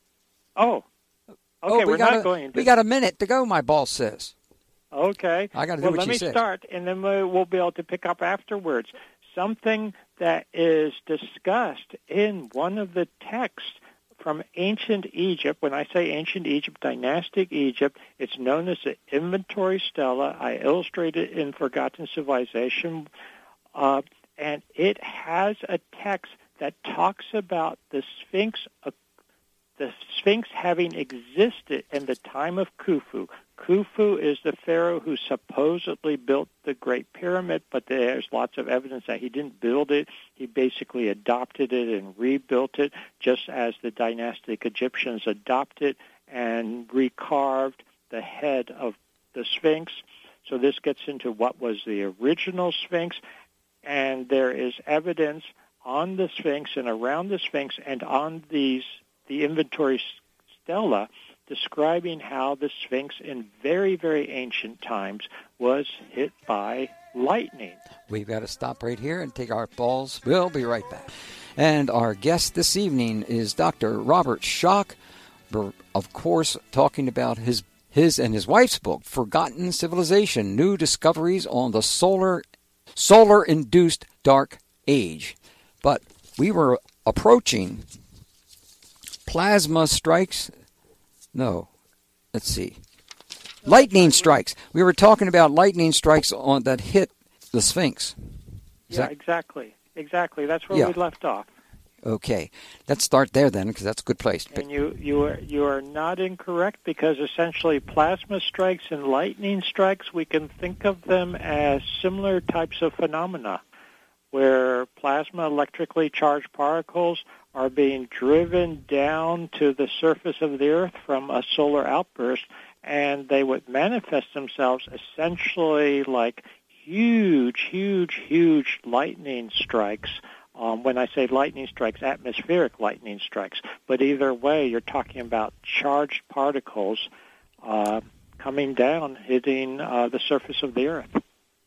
Oh, okay, oh, we we're got not a, going to. We got a minute to go, my boss says. Okay. I got to do well, what let you me said. start, and then we'll be able to pick up afterwards. Something that is discussed in one of the texts from ancient Egypt. When I say ancient Egypt, dynastic Egypt, it's known as the Inventory Stela. I illustrate it in Forgotten Civilization, uh, and it has a text that talks about the Sphinx, uh, the Sphinx having existed in the time of Khufu. Khufu is the pharaoh who supposedly built the Great Pyramid, but there's lots of evidence that he didn't build it. He basically adopted it and rebuilt it, just as the dynastic Egyptians adopted and recarved the head of the Sphinx. So this gets into what was the original Sphinx, and there is evidence on the Sphinx and around the Sphinx and on these the inventory stela describing how the Sphinx in very, very ancient times was hit by lightning. We've got to stop right here and take our balls. We'll be right back. And our guest this evening is Doctor Robert Schoch, of course, talking about his his and his wife's book, Forgotten Civilization, New Discoveries on the Solar Solar-Induced Dark Age. But we were approaching plasma strikes. No, let's see. Lightning strikes. We were talking about lightning strikes on that hit the Sphinx. Is yeah, that... exactly. Exactly. That's where yeah. we left off. Okay. Let's start there then, because that's a good place. And you, you, are, you are not incorrect, because essentially plasma strikes and lightning strikes, we can think of them as similar types of phenomena, where plasma electrically charged particles are being driven down to the surface of the Earth from a solar outburst, and they would manifest themselves essentially like huge, huge, huge lightning strikes. Um, when I say lightning strikes, atmospheric lightning strikes. But either way, you're talking about charged particles uh, coming down, hitting uh, the surface of the Earth.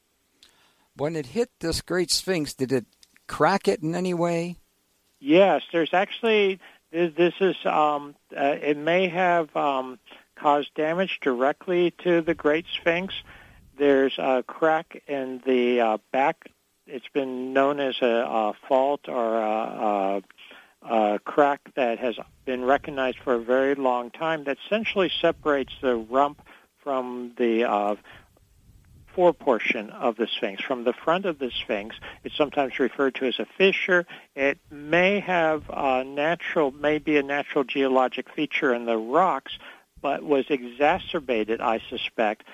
When it hit this great Sphinx, did it crack it in any way? Yes, there's actually, this, this is, um, uh, it may have um, caused damage directly to the Great Sphinx. There's a crack in the uh, back. It's been known as a, a fault or a, a, a crack that has been recognized for a very long time that essentially separates the rump from the uh, foreportion of the Sphinx. From the front of the Sphinx, it's sometimes referred to as a fissure. It may have a natural, maybe a natural geologic feature in the rocks, but was exacerbated, I suspect,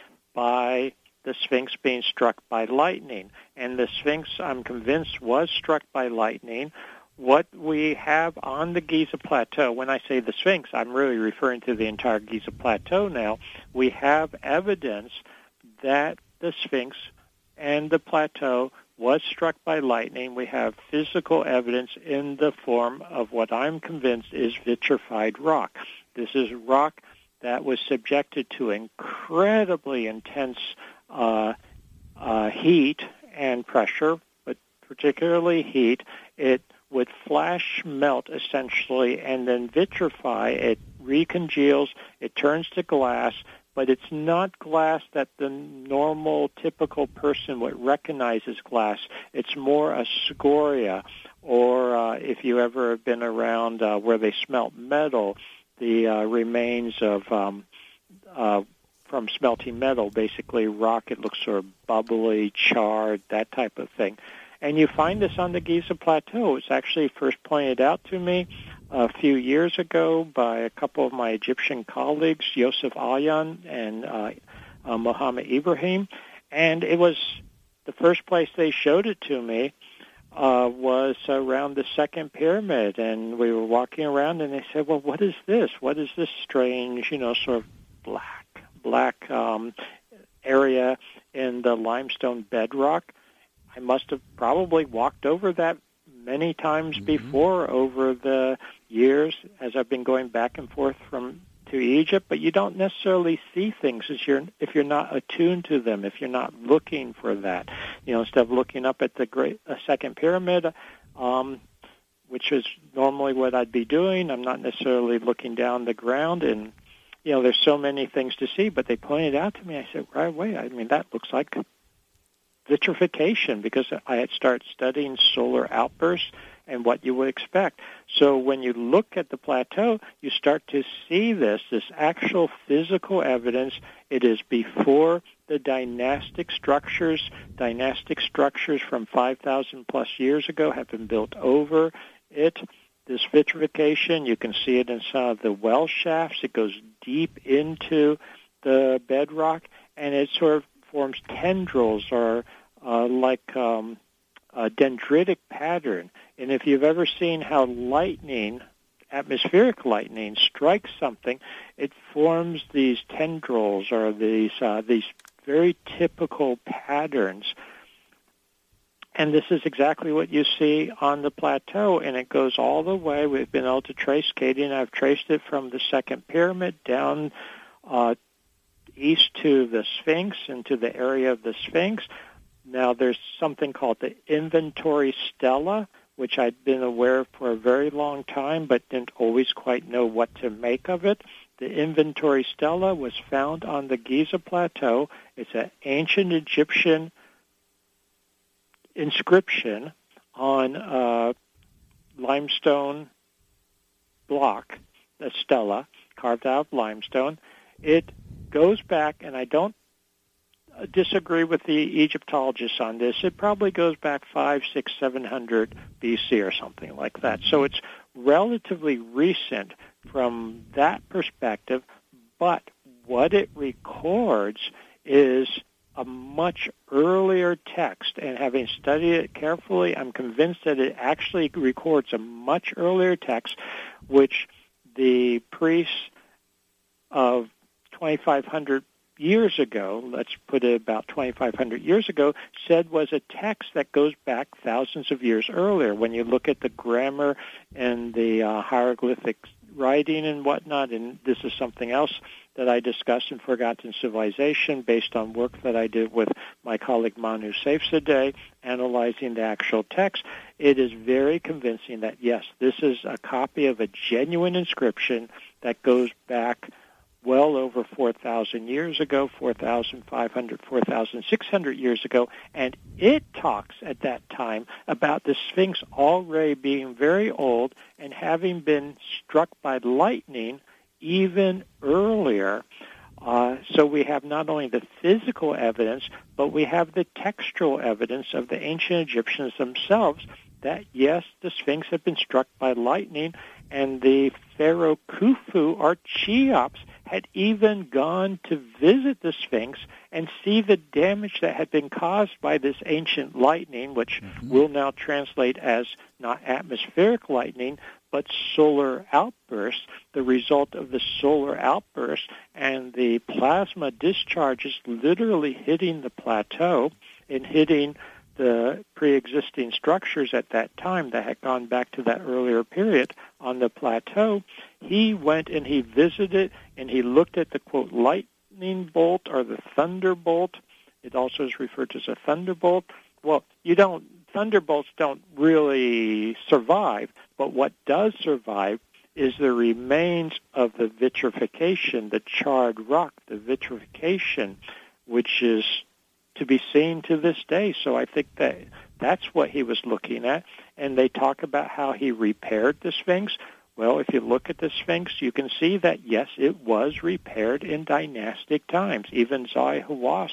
by the Sphinx being struck by lightning. And the Sphinx, I'm convinced, was struck by lightning. What we have on the Giza Plateau, when I say the Sphinx, I'm really referring to the entire Giza Plateau now, we have evidence that the Sphinx and the plateau was struck by lightning. We have physical evidence in the form of what I'm convinced is vitrified rock. This is rock that was subjected to incredibly intense uh, uh, heat and pressure, but particularly heat. It would flash melt, essentially, and then vitrify. It recongeals, it turns to glass, but it's not glass that the normal, typical person would recognize as glass. It's more a scoria, or uh, if you ever have been around uh, where they smelt metal, the uh, remains of um, uh, from smelting metal, basically rock. It looks sort of bubbly, charred, that type of thing. And you find this on the Giza Plateau. It was actually first pointed out to me a few years ago by a couple of my Egyptian colleagues, Yosef Alyan and uh, uh, Mohammed Ibrahim. And it was the first place they showed it to me uh, was around the second pyramid. And we were walking around, and they said, well, what is this? What is this strange, you know, sort of black, black um, area in the limestone bedrock? I must have probably walked over that many times mm-hmm. before over the years as I've been going back and forth from to Egypt, but you don't necessarily see things as you're, if you're not attuned to them, if you're not looking for that. You know, instead of looking up at the great uh, second pyramid, um, which is normally what I'd be doing, I'm not necessarily looking down the ground, and, you know, there's so many things to see, but they pointed out to me, I said, right away, I mean, that looks like vitrification, because I had started studying solar outbursts and what you would expect. So when you look at the plateau, you start to see this, this actual physical evidence. It is before the dynastic structures. Dynastic structures from five thousand plus years ago have been built over it. This vitrification, you can see it in some of the well shafts. It goes deep into the bedrock, and it sort of forms tendrils or uh, like um, a dendritic pattern. And if you've ever seen how lightning atmospheric lightning strikes something, it forms these tendrils or these uh, these very typical patterns. And this is exactly what you see on the plateau, and it goes all the way. We've been able to trace, Katie and I have traced it from the second pyramid down uh, east to the Sphinx and to the area of the Sphinx. Now, there's something called the inventory stela, which I'd been aware of for a very long time, but didn't always quite know what to make of it. The inventory stela was found on the Giza Plateau. It's an ancient Egyptian inscription on a limestone block, a stela, carved out of limestone. It goes back, and I don't disagree with the Egyptologists on this. It probably goes back five, six, seven hundred B C or something like that. So it's relatively recent from that perspective, but what it records is a much earlier text, and having studied it carefully, I'm convinced that it actually records a much earlier text, which the priests of twenty-five hundred years ago, let's put it about twenty-five hundred years ago, said was a text that goes back thousands of years earlier. When you look at the grammar and the uh, hieroglyphic writing and whatnot, and this is something else that I discussed in Forgotten Civilization based on work that I did with my colleague Manu Safzadeh, analyzing the actual text, it is very convincing that, yes, this is a copy of a genuine inscription that goes back well over four thousand years ago, four thousand five hundred, four thousand six hundred years ago, and it talks at that time about the Sphinx already being very old and having been struck by lightning even earlier. Uh, so we have not only the physical evidence, but we have the textual evidence of the ancient Egyptians themselves that, yes, the Sphinx had been struck by lightning, and the pharaoh Khufu, or Cheops, had even gone to visit the Sphinx and see the damage that had been caused by this ancient lightning, which mm-hmm. will now translate as not atmospheric lightning, but solar outbursts, the result of the solar outburst and the plasma discharges literally hitting the plateau and hitting the pre-existing structures at that time that had gone back to that earlier period on the plateau. He went and he visited and he looked at the, quote, lightning bolt or the thunderbolt. It also is referred to as a thunderbolt. Well, you don't, thunderbolts don't really survive, but what does survive is the remains of the vitrification, the charred rock, the vitrification, which is to be seen to this day. So I think that that's what he was looking at. And they talk about how he repaired the Sphinx. Well, if you look at the Sphinx, you can see that, yes, it was repaired in dynastic times. Even Zahi Hawass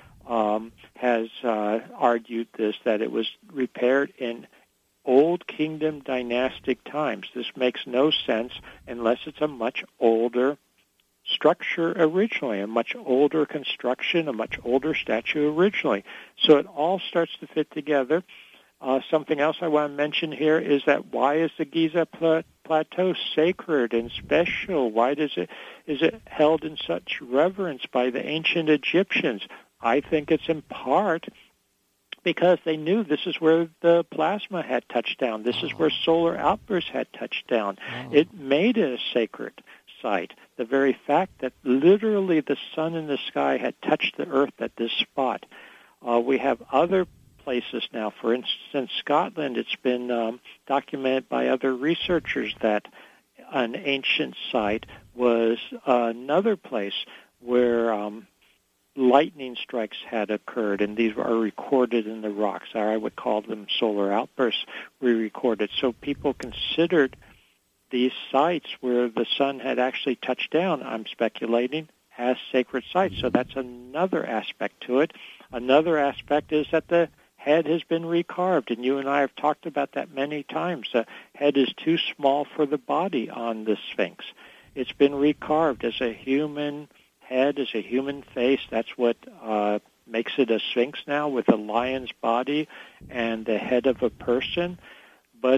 um, has uh, argued this, that it was repaired in Old Kingdom dynastic times. This makes no sense unless it's a much older structure originally, a much older construction, a much older statue originally. So it all starts to fit together. Uh, something else I want to mention here is that why is the Giza pla- Plateau sacred and special? Why does it is it held in such reverence by the ancient Egyptians? I think it's in part because they knew this is where the plasma had touched down. This is where solar outbursts had touched down. Oh. It made it a sacred site. The very fact that literally the sun in the sky had touched the earth at this spot. Uh, we have other places now. For instance, Scotland, it's been um, documented by other researchers that an ancient site was uh, another place where um, lightning strikes had occurred, and these are recorded in the rocks. I would call them solar outbursts were recorded. So people considered these sites where the sun had actually touched down, I'm speculating, as sacred sites. So that's another aspect to it. Another aspect is that the head has been recarved, and you and I have talked about that many times. The head is too small for the body on the Sphinx. It's been recarved as a human head, as a human face. That's what uh, makes it a Sphinx now, with a lion's body and the head of a person. But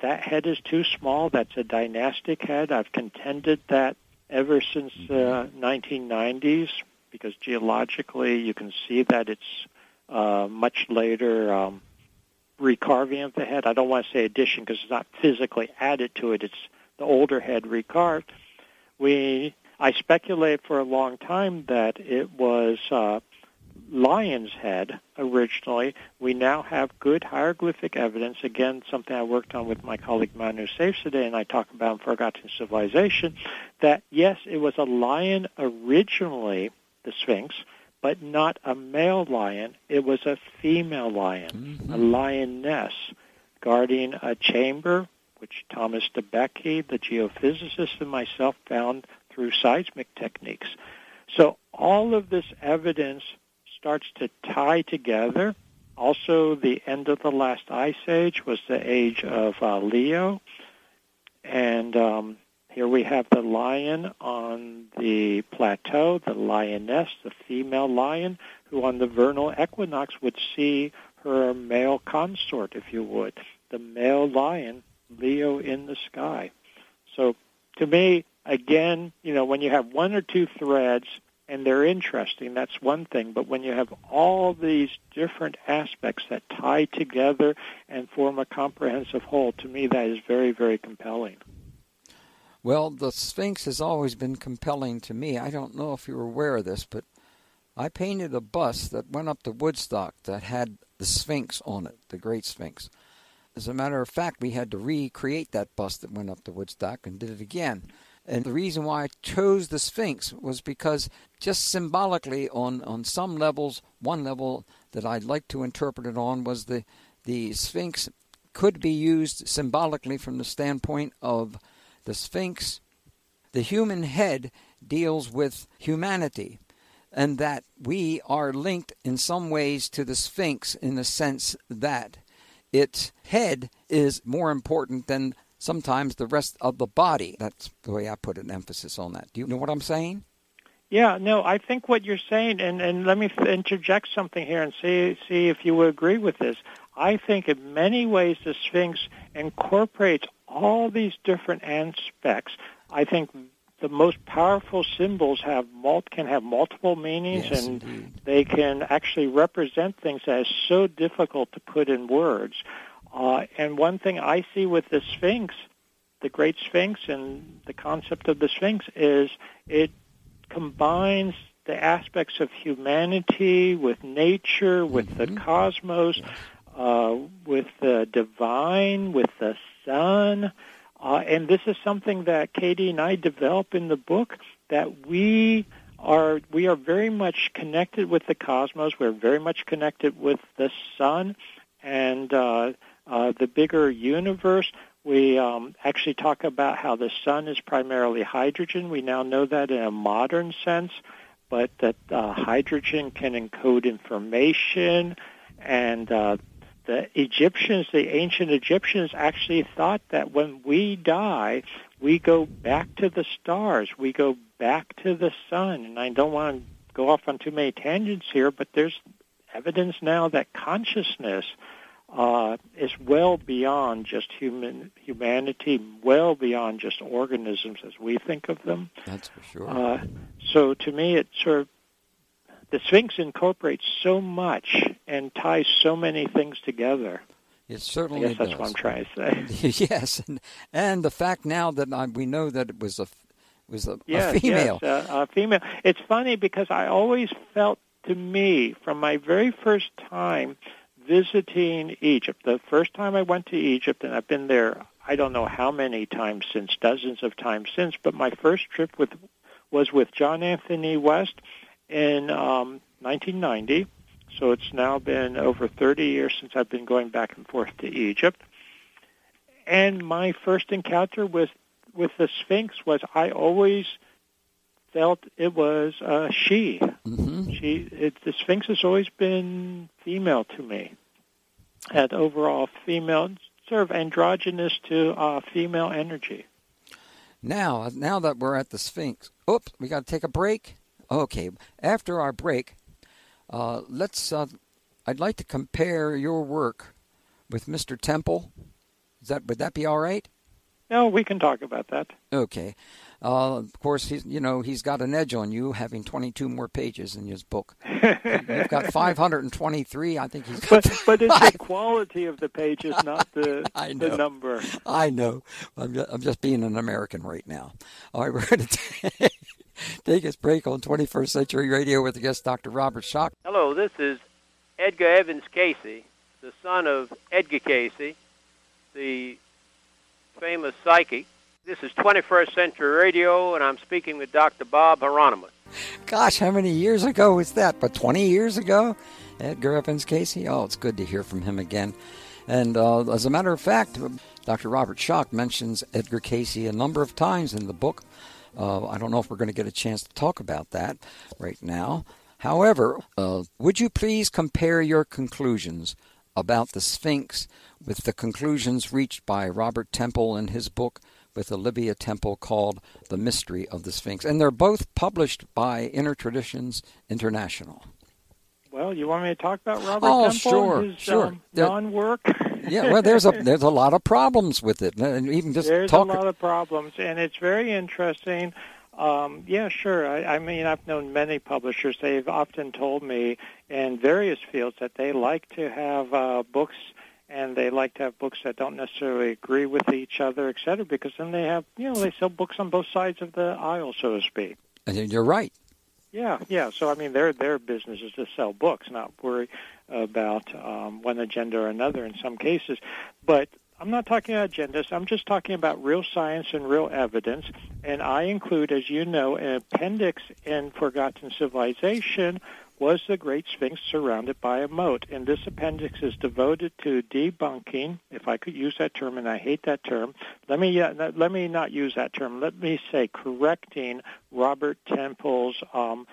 that head is too small. That's a dynastic head. I've contended that ever since the nineteen nineties, because geologically you can see that it's uh, much later um, recarving of the head. I don't want to say addition because it's not physically added to it. It's the older head recarved. We, I speculated for a long time that it was uh, lion's head originally. We now have good hieroglyphic evidence. Again, something I worked on with my colleague Manu Safe today, and I talk about in Forgotten Civilization, that yes, it was a lion originally, the Sphinx, but not a male lion. It was a female lion, mm-hmm. a lioness, guarding a chamber, which Thomas DeBakey, the geophysicist, and myself found through seismic techniques. So all of this evidence starts to tie together. Also, the end of the last ice age was the age of uh, Leo. And um, here we have the lion on the plateau, the lioness, the female lion, who on the vernal equinox would see her male consort, if you would, the male lion, Leo in the sky. So to me, again, you know, when you have one or two threads and they're interesting, that's one thing. But when you have all these different aspects that tie together and form a comprehensive whole, to me that is very, very compelling. Well, the Sphinx has always been compelling to me. I don't know if you're aware of this, but I painted a bust that went up to Woodstock that had the Sphinx on it, the Great Sphinx. As a matter of fact, we had to recreate that bust that went up to Woodstock and did it again. And the reason why I chose the Sphinx was because just symbolically on, on some levels, one level that I'd like to interpret it on was the, the Sphinx could be used symbolically from the standpoint of the Sphinx. The human head deals with humanity, and that we are linked in some ways to the Sphinx in the sense that its head is more important than sometimes the rest of the body. That's the way I put an emphasis on that. Do you know what I'm saying? Yeah, no, I think what you're saying, and, and let me interject something here and see see if you would agree with this. I think in many ways the Sphinx incorporates all these different aspects. I think the most powerful symbols have mul- can have multiple meanings, yes, and indeed. They can actually represent things that is so difficult to put in words. Uh, and one thing I see with the Sphinx, the Great Sphinx, and the concept of the Sphinx is it combines the aspects of humanity with nature, with mm-hmm. the cosmos, yes. uh, with the divine, with the sun. Uh, and this is something that Katie and I develop in the book, that we are we are very much connected with the cosmos. We're very much connected with the sun and uh, uh, the bigger universe. We um, actually talk about how the sun is primarily hydrogen. We now know that in a modern sense, but that uh, hydrogen can encode information. And uh, the Egyptians, the ancient Egyptians, actually thought that when we die, we go back to the stars. We go back to the sun. And I don't want to go off on too many tangents here, but there's evidence now that consciousness Uh, is well beyond just human humanity, well beyond just organisms as we think of them. That's for sure. Uh, so to me, it sort of, the Sphinx incorporates so much and ties so many things together. It certainly I guess that's does. what I'm trying to say. Yes, and, and the fact now that I, we know that it was a was a, yes, a female. Yes, uh, a female. It's funny because I always felt, to me, from my very first time visiting Egypt, the first time I went to Egypt, and I've been there I don't know how many times since, dozens of times since, but my first trip with was with John Anthony West in um, nineteen ninety. So it's now been over thirty years since I've been going back and forth to Egypt. And my first encounter with, with the Sphinx was I always felt it was uh, she. Mm-hmm. She, it, the Sphinx has always been female to me. Had overall female, sort of androgynous to uh, female energy. Now, now that we're at the Sphinx, oops, we got to take a break. Okay, after our break, uh, let's. Uh, I'd like to compare your work with Mister Temple. Is that would that be all right? No, we can talk about that. Okay. Uh, of course, he's, you know, he's got an edge on you, having twenty-two more pages in his book. You've got five hundred twenty-three. I think he's got But, but it's the quality of the pages, not the, I know. the number. I know. I'm just, I'm just being an American right now. All right, we're going to take this break on twenty-first Century Radio with the guest, Doctor Robert Schoch. Hello, this is Edgar Evans Casey, the son of Edgar Casey, the famous psychic. This is twenty-first Century Radio, and I'm speaking with Doctor Bob Hieronymus. Gosh, how many years ago was that? But twenty years ago? Edgar Evans Casey? Oh, it's good to hear from him again. And uh, as a matter of fact, Doctor Robert Schoch mentions Edgar Casey a number of times in the book. Uh, I don't know if we're going to get a chance to talk about that right now. However, uh, would you please compare your conclusions about the Sphinx with the conclusions reached by Robert Temple in his book with Olivia Temple called The Mystery of the Sphinx? And they're both published by Intertraditions International. Well, you want me to talk about Robert oh, Temple sure, and his sure. um, non-work? Yeah, well, there's a there's a lot of problems with it, and even just there's talk. a lot of problems, and it's very interesting. Um, yeah, sure. I, I mean, I've known many publishers. They've often told me in various fields that they like to have uh, books, and they like to have books that don't necessarily agree with each other, et cetera, because then they have, you know, they sell books on both sides of the aisle, so to speak. And you're right. Yeah, yeah. So, I mean, their their business is to sell books, not worry about um, one agenda or another in some cases. But I'm not talking about agendas. I'm just talking about real science and real evidence. And I include, as you know, an appendix in Forgotten Civilization was the Great Sphinx surrounded by a moat. And this appendix is devoted to debunking, if I could use that term, and I hate that term. Let me uh, let me not use that term. Let me say correcting Robert Temple's um,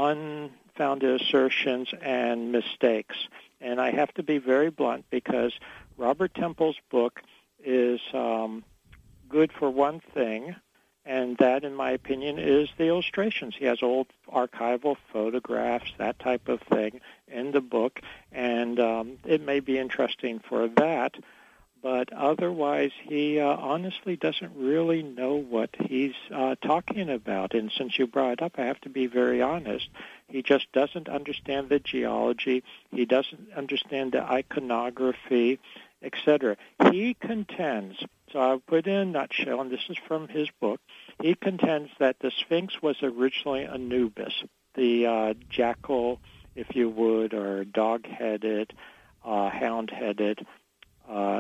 unfounded assertions and mistakes. And I have to be very blunt because Robert Temple's book is um, good for one thing, and that, in my opinion, is the illustrations. He has old archival photographs, that type of thing, in the book, and um, it may be interesting for that, but otherwise he uh, honestly doesn't really know what he's uh, talking about. And since you brought it up, I have to be very honest. He just doesn't understand the geology. He doesn't understand the iconography, et cetera. He contends, so I'll put in a nutshell, and this is from his book, he contends that the Sphinx was originally Anubis, the uh, jackal, if you would, or dog-headed, uh, hound-headed uh,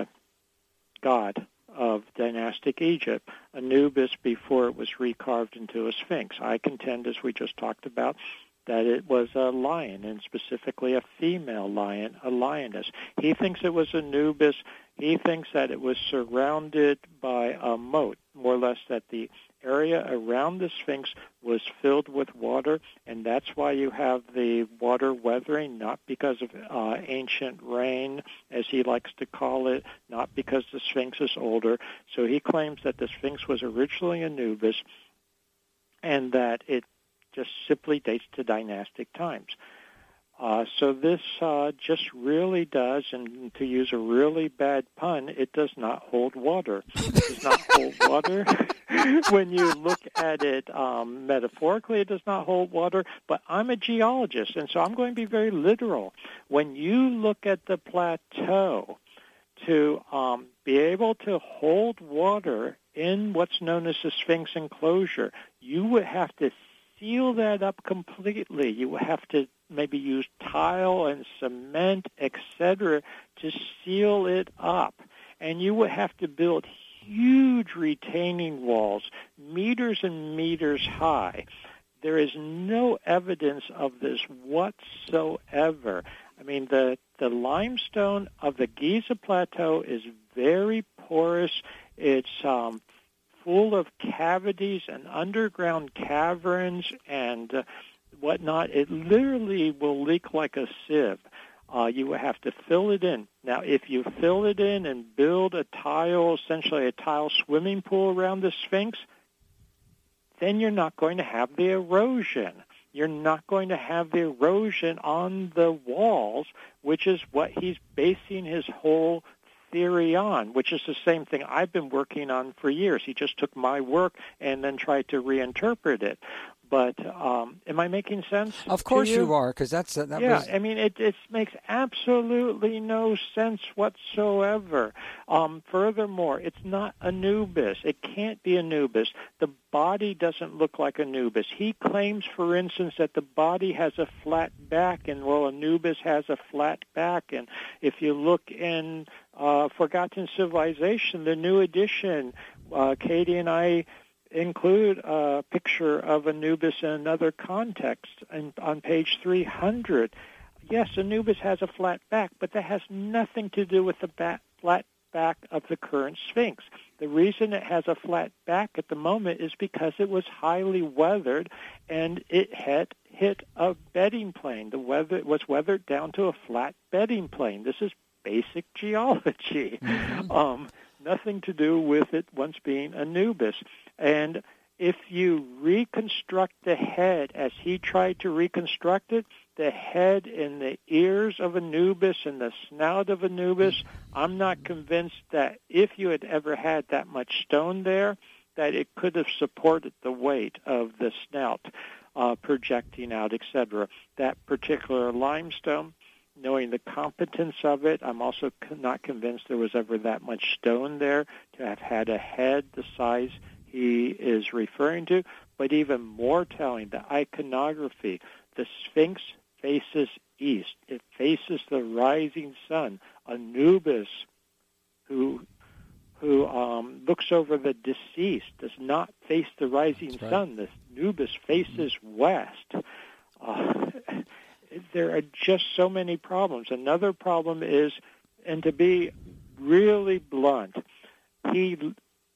god of dynastic Egypt, Anubis before it was recarved into a Sphinx. I contend, as we just talked about, that it was a lion, and specifically a female lion, a lioness. He thinks it was Anubis. He thinks that it was surrounded by a moat, more or less that the area around the Sphinx was filled with water, and that's why you have the water weathering, not because of uh, ancient rain, as he likes to call it, not because the Sphinx is older. So he claims that the Sphinx was originally Anubis, and that it just simply dates to dynastic times. Uh, so this uh, just really does, and to use a really bad pun, it does not hold water. It does not hold water. When you look at it um, metaphorically, it does not hold water, but I'm a geologist, and so I'm going to be very literal. When you look at the plateau, to um, be able to hold water in what's known as the Sphinx enclosure, you would have to seal that up completely. You have to maybe use tile and cement, et cetera, to seal it up. And you would have to build huge retaining walls, meters and meters high. There is no evidence of this whatsoever. I mean, the, the limestone of the Giza Plateau is very porous. It's um, full of cavities and underground caverns and uh, whatnot. It literally will leak like a sieve. Uh, you will have to fill it in. Now, if you fill it in and build a tile, essentially a tile swimming pool around the Sphinx, then you're not going to have the erosion. You're not going to have the erosion on the walls, which is what he's basing his whole theory on, which is the same thing I've been working on for years. He just took my work and then tried to reinterpret it. But um, am I making sense? Of course you? you are, because that's that yeah. was... I mean, it, it makes absolutely no sense whatsoever. Um, furthermore, it's not Anubis. It can't be Anubis. The body doesn't look like Anubis. He claims, for instance, that the body has a flat back, and well, Anubis has a flat back. And if you look in uh, Forgotten Civilization, the new edition, uh, Katie and I include a picture of Anubis in another context and on page three hundred. Yes, Anubis has a flat back, but that has nothing to do with the back, flat back of the current Sphinx. The reason it has a flat back at the moment is because it was highly weathered and it had hit a bedding plane. The weather it was weathered down to a flat bedding plane. This is basic geology. Mm-hmm. Um, nothing to do with it once being Anubis. And if you reconstruct the head as he tried to reconstruct it, the head and the ears of Anubis and the snout of Anubis, I'm not convinced that if you had ever had that much stone there, that it could have supported the weight of the snout uh, projecting out, et cetera. That particular limestone, knowing the competence of it, I'm also not convinced there was ever that much stone there to have had a head the size he is referring to. But even more telling, the iconography, the Sphinx faces east. It faces the rising sun. Anubis, who who um, looks over the deceased, does not face the rising That's right. sun. The Anubis faces west. Uh, there are just so many problems. Another problem is, and to be really blunt, he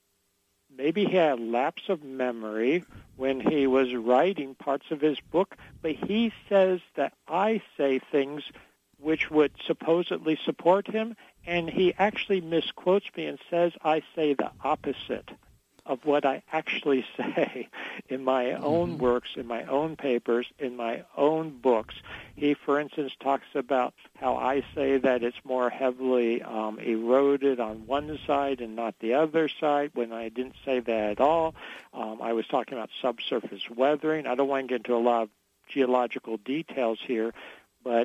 maybe he had a lapse of memory when he was writing parts of his book, but he says that I say things which would supposedly support him, and he actually misquotes me and says I say the opposite of what I actually say in my mm-hmm. own works, in my own papers, in my own books. He, for instance, talks about how I say that it's more heavily um, eroded on one side and not the other side, when I didn't say that at all. Um, I was talking about subsurface weathering. I don't want to get into a lot of geological details here, but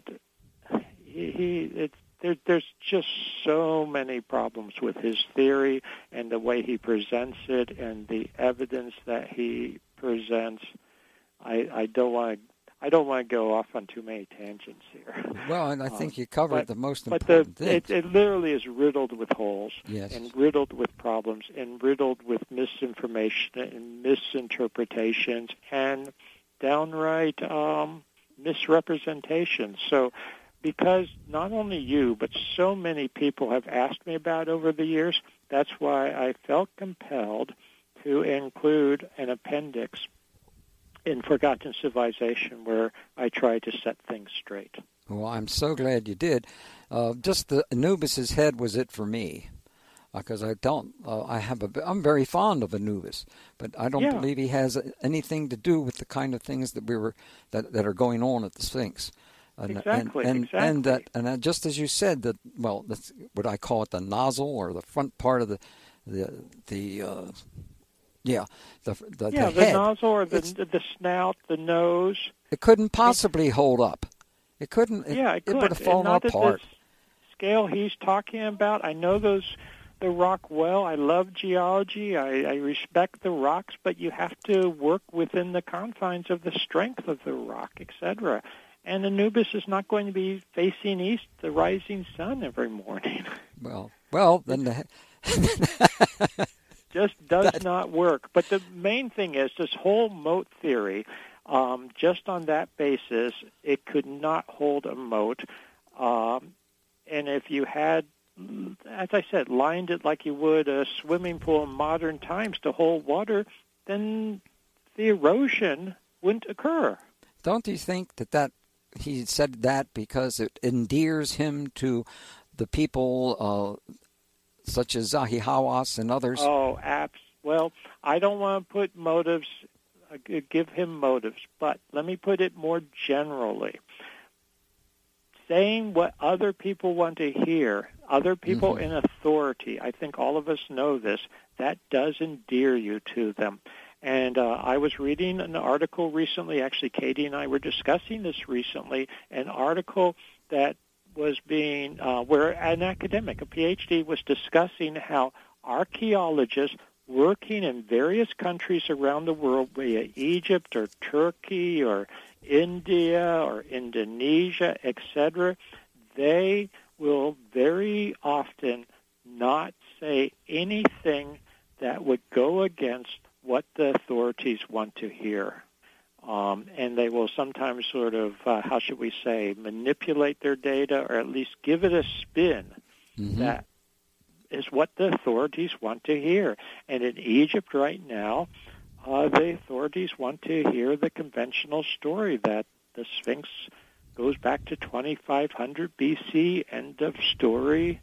he, he it's There, there's just so many problems with his theory and the way he presents it and the evidence that he presents. I, I don't want to. I don't want to go off on too many tangents here. Well, and I think um, you covered but, the most but important the, things. It, it literally is riddled with holes yes. and riddled with problems and riddled with misinformation and misinterpretations and downright um, misrepresentations. So, because not only you, but so many people have asked me about over the years, that's why I felt compelled to include an appendix in Forgotten Civilization where I try to set things straight. Well, I'm so glad you did. Uh, just the Anubis's head was it for me, because uh, I don't. Uh, I have a. I'm very fond of Anubis, but I don't yeah. believe he has anything to do with the kind of things that we were that that are going on at the Sphinx. And, exactly, and, and, exactly. and that, and that, just as you said, that well, that's what I call it, the nozzle or the front part of the, the, the, uh, yeah, the, the, yeah, the, the head. nozzle or the the, the snout, the nose. It couldn't possibly hold up. It couldn't. It, yeah, it, it would have and fallen not apart. At the scale he's talking about, I know those the rock well. I love geology. I, I respect the rocks, but you have to work within the confines of the strength of the rock, et cetera. And Anubis is not going to be facing east, the rising sun every morning. Well, well, then the just does that... not work. But the main thing is this whole moat theory. Um, just on that basis, it could not hold a moat. Um, and if you had, as I said, lined it like you would a swimming pool in modern times to hold water, then the erosion wouldn't occur. Don't you think that that he said that because it endears him to the people uh, such as Zahi Hawass and others? Oh, abs- well, I don't want to put motives, uh, give him motives, but let me put it more generally. saying what other people want to hear, other people mm-hmm. in authority, I think all of us know this, that does endear you to them. And uh, I was reading an article recently, actually Katie and I were discussing this recently, an article that was being, uh, where an academic, a P H D, was discussing how archaeologists working in various countries around the world, be it Egypt or Turkey or India or Indonesia, et cetera, they will very often not say anything that would go against what the authorities want to hear. Um, and they will sometimes sort of, uh, how should we say, manipulate their data or at least give it a spin mm-hmm. that is what the authorities want to hear. And in Egypt right now, uh, the authorities want to hear the conventional story that the Sphinx goes back to twenty-five hundred B C, end of story,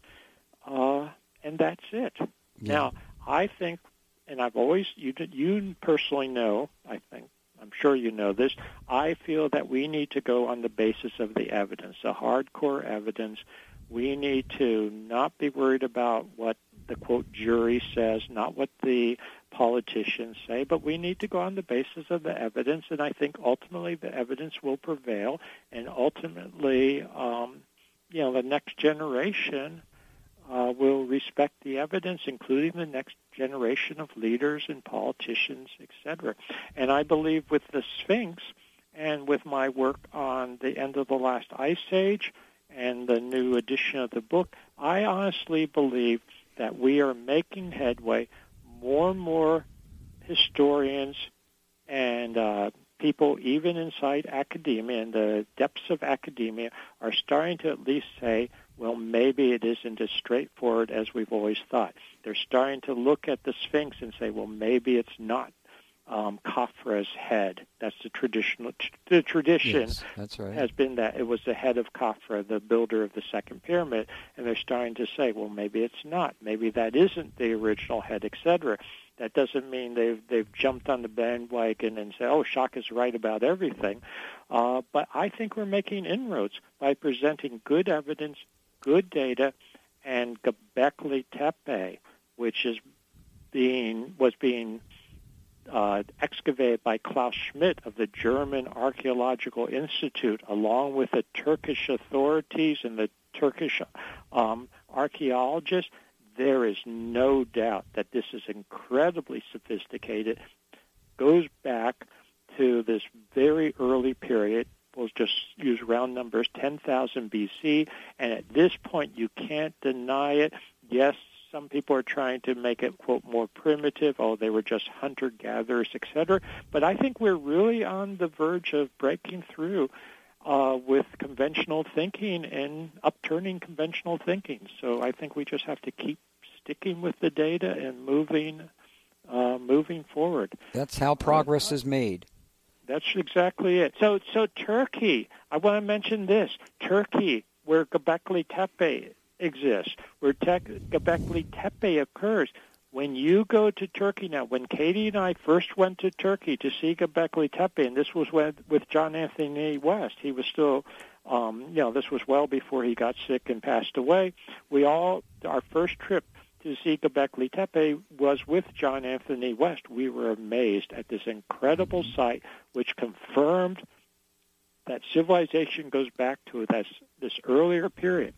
uh, and that's it. Yeah. Now, I think, and I've always, you, you personally know, I think, I'm sure you know this, I feel that we need to go on the basis of the evidence, the hardcore evidence. We need to not be worried about what the, quote, jury says, not what the politicians say, but we need to go on the basis of the evidence, and I think ultimately the evidence will prevail, and ultimately, um, you know, the next generation uh, will respect the evidence, including the next generation of leaders and politicians, et cetera. And I believe with the Sphinx and with my work on the end of the last ice age and the new edition of the book, I honestly believe that we are making headway. More and more historians and uh, people, even inside academia, in the depths of academia, are starting to at least say, well, maybe it isn't as straightforward as we've always thought. They're starting to look at the Sphinx and say, well, maybe it's not um, Khafra's head. That's the traditional. The tradition yes, that's right. has been that it was the head of Khafra, the builder of the second pyramid, and they're starting to say, well, maybe it's not. Maybe that isn't the original head, et cetera. That doesn't mean they've they've jumped on the bandwagon and say, oh, Schoch is right about everything. Uh, but I think we're making inroads by presenting good evidence, good data, and Göbekli Tepe, which is being was being uh, excavated by Klaus Schmidt of the German Archaeological Institute, along with the Turkish authorities and the Turkish um, archaeologists. There is no doubt that this is incredibly sophisticated, goes back to this very early period. We'll just use round numbers, ten thousand B C, and at this point you can't deny it. Yes, some people are trying to make it, quote, more primitive. Oh, they were just hunter-gatherers, et cetera. But I think we're really on the verge of breaking through uh, with conventional thinking and upturning conventional thinking. So I think we just have to keep sticking with the data and moving, uh, moving forward. That's how progress uh, is made. That's exactly it. So, so Turkey, I want to mention this. Turkey, where Göbekli Tepe exists, where Te- Göbekli Tepe occurs. When you go to Turkey now, when Katie and I first went to Turkey to see Göbekli Tepe, and this was with, with John Anthony West, he was still, um, you know, this was well before he got sick and passed away. We all, our first trip to see Göbekli Tepe was with John Anthony West. We were amazed at this incredible site, which confirmed that civilization goes back to this, this earlier period.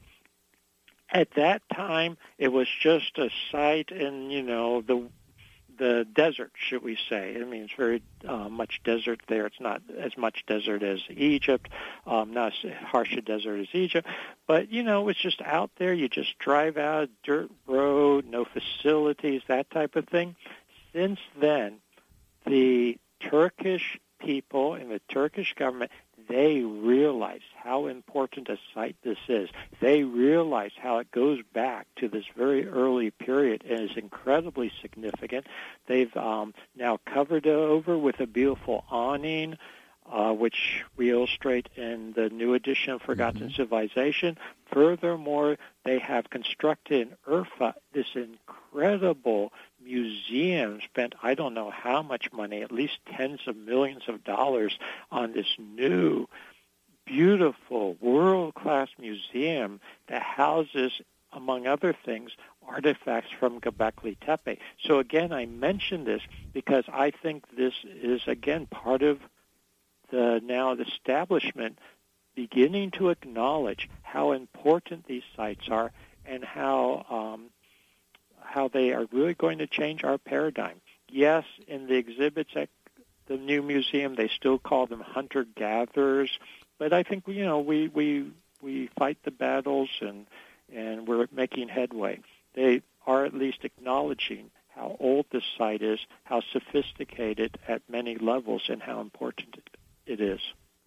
At that time, it was just a site in, you know, the the desert, should we say. I mean, it's very uh, much desert there. It's not as much desert as Egypt, um, not as harsh a desert as Egypt. But, you know, it's just out there. You just drive out, dirt road, no facilities, that type of thing. Since then, the Turkish people and the Turkish government, they realize how important a site this is. They realize how it goes back to this very early period and is incredibly significant. They've um, now covered it over with a beautiful awning, uh, which we illustrate in the new edition of Forgotten mm-hmm. Civilization. Furthermore, they have constructed in Urfa this incredible museum, spent I don't know how much money, at least tens of millions of dollars, on this new beautiful, world-class museum that houses, among other things, artifacts from Göbekli Tepe. So again, I mention this because I think this is, again, part of the now the establishment beginning to acknowledge how important these sites are and how um, how they are really going to change our paradigm. Yes, in the exhibits at the new museum, they still call them hunter-gatherers, but I think you know we we we fight the battles and and we're making headway. They are at least acknowledging how old this site is, how sophisticated at many levels, and how important it is.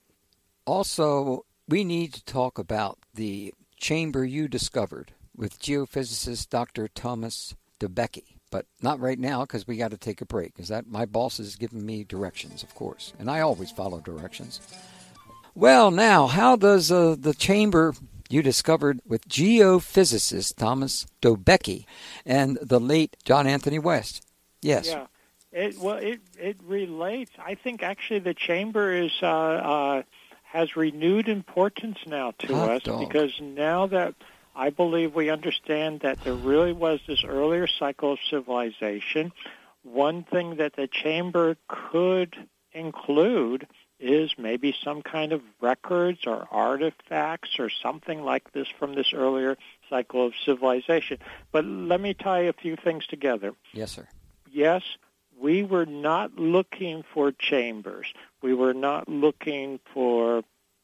Also, we need to talk about the chamber you discovered with geophysicist Doctor Thomas Dobecki, but not right now because we got to take a break. Because that my boss is giving me directions, of course, and I always follow directions. Well, now, how does uh, the chamber you discovered with geophysicist Thomas Dobecki and the late John Anthony West? Yes. Yeah. It, well, it it relates. I think actually the chamber is uh, uh, has renewed importance now to Hot us dog. because now that I believe we understand that there really was this earlier cycle of civilization. One thing that the chamber could include is maybe some kind of records or artifacts or something like this from this earlier cycle of civilization. But let me tie a few things together. Yes, sir. Yes, we were not looking for chambers. We were not looking for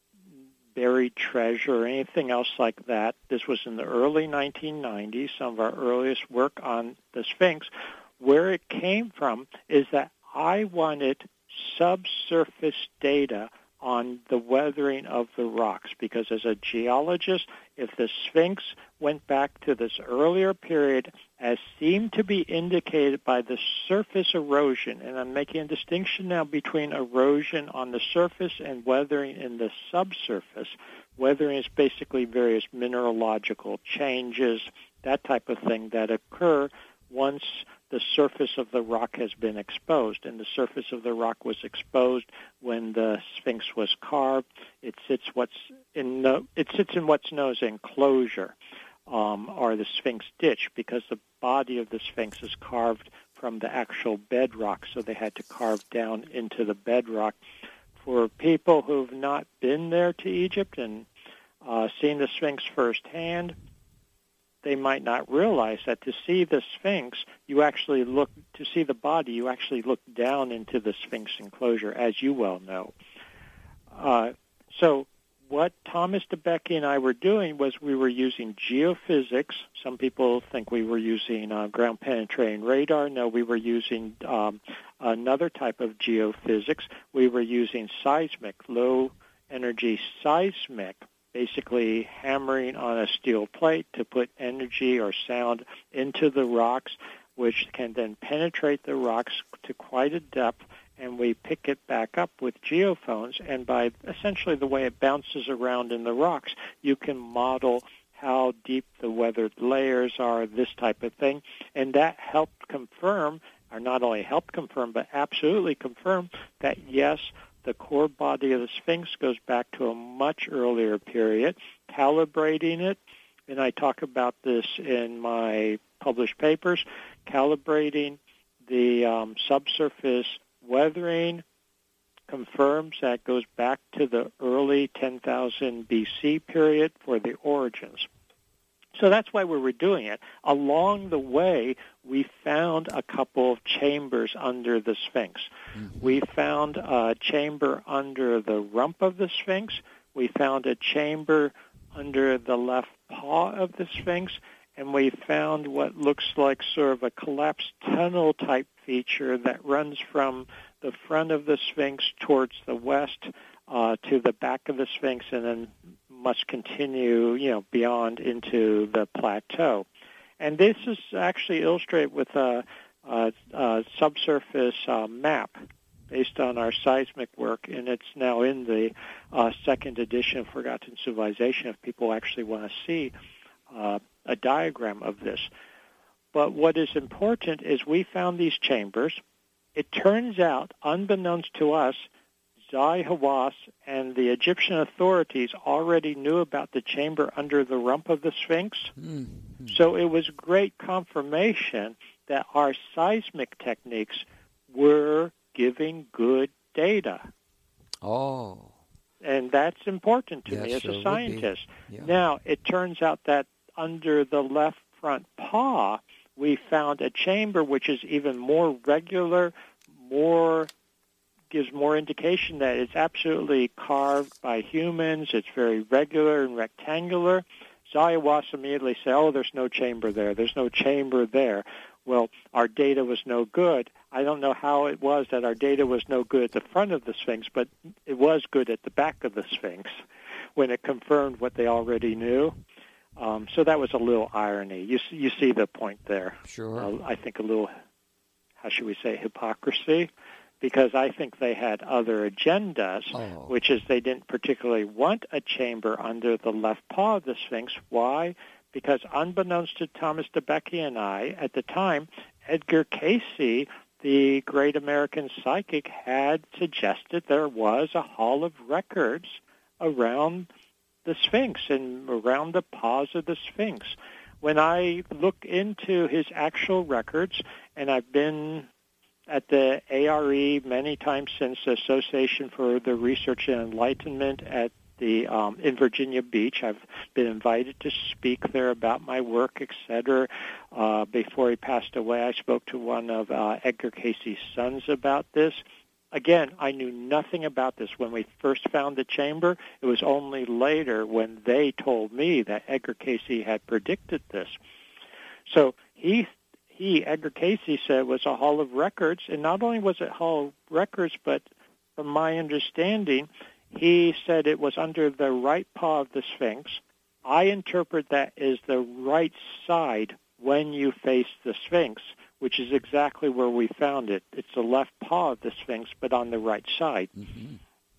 buried treasure or anything else like that. This was in the early nineteen nineties, some of our earliest work on the Sphinx. Where it came from is that I wanted subsurface data on the weathering of the rocks, because as a geologist, if the Sphinx went back to this earlier period, as seemed to be indicated by the surface erosion, and I'm making a distinction now between erosion on the surface and weathering in the subsurface. Weathering is basically various mineralogical changes, that type of thing that occur once the surface of the rock has been exposed, and the surface of the rock was exposed when the Sphinx was carved. It sits what's in no, it sits in what's known as enclosure, um, or the Sphinx ditch, because the body of the Sphinx is carved from the actual bedrock, so they had to carve down into the bedrock. For people who've not been there to Egypt and uh, seen the Sphinx firsthand, they might not realize that to see the Sphinx, you actually look, to see the body, you actually look down into the Sphinx enclosure, as you well know. Uh, so what Thomas Dobecki and I were doing was we were using geophysics. Some people think we were using uh, ground-penetrating radar. No, we were using um, another type of geophysics. We were using seismic, low-energy seismic, basically hammering on a steel plate to put energy or sound into the rocks, which can then penetrate the rocks to quite a depth, and we pick it back up with geophones, and by essentially the way it bounces around in the rocks, you can model how deep the weathered layers are, this type of thing, and that helped confirm, or not only helped confirm, but absolutely confirm that, yes, the core body of the Sphinx goes back to a much earlier period. Calibrating it, and I talk about this in my published papers, calibrating the um, subsurface weathering confirms that it goes back to the early ten thousand B C period for the origins. So that's why we were doing it. Along the way, we found a couple of chambers under the Sphinx. Mm-hmm. We found a chamber under the rump of the Sphinx. We found a chamber under the left paw of the Sphinx. And we found what looks like sort of a collapsed tunnel-type feature that runs from the front of the Sphinx towards the west uh, to the back of the Sphinx, and then must continue, you know, beyond into the plateau. And this is actually illustrated with a, a, a subsurface uh, map based on our seismic work, and it's now in the uh, second edition of Forgotten Civilization if people actually want to see uh, a diagram of this. But what is important is we found these chambers. It turns out, unbeknownst to us, Zahi Hawass and the Egyptian authorities already knew about the chamber under the rump of the Sphinx. Mm-hmm. So it was great confirmation that our seismic techniques were giving good data. Oh. And that's important to yes, me as sure a scientist. Yeah. Now, it turns out that under the left front paw, we found a chamber which is even more regular, more gives more indication that it's absolutely carved by humans. It's very regular and rectangular. Zahi Hawass immediately said, oh, there's no chamber there. There's no chamber there. Well, our data was no good. I don't know how it was that our data was no good at the front of the Sphinx, but it was good at the back of the Sphinx when it confirmed what they already knew. Um, so that was a little irony. You see, you see the point there. Sure. Uh, I think a little, how should we say, hypocrisy, because I think they had other agendas, oh. which is they didn't particularly want a chamber under the left paw of the Sphinx. Why? Because unbeknownst to Thomas DeBakey and I, at the time, Edgar Cayce, the great American psychic, had suggested there was a hall of records around the Sphinx and around the paws of the Sphinx. When I look into his actual records, and I've been at the A R E many times since, the Association for the Research and Enlightenment at the um, in Virginia Beach. I've been invited to speak there about my work, et cetera. Uh, before he passed away, I spoke to one of uh, Edgar Cayce's sons about this. Again, I knew nothing about this when we first found the chamber. It was only later when they told me that Edgar Cayce had predicted this. So he, he Edgar Cayce said it was a hall of records, and not only was it hall of records, but from my understanding, he said it was under the right paw of the Sphinx. I interpret that as the right side when you face the Sphinx, which is exactly where we found it. It's the left paw of the Sphinx, but on the right side. Mm-hmm.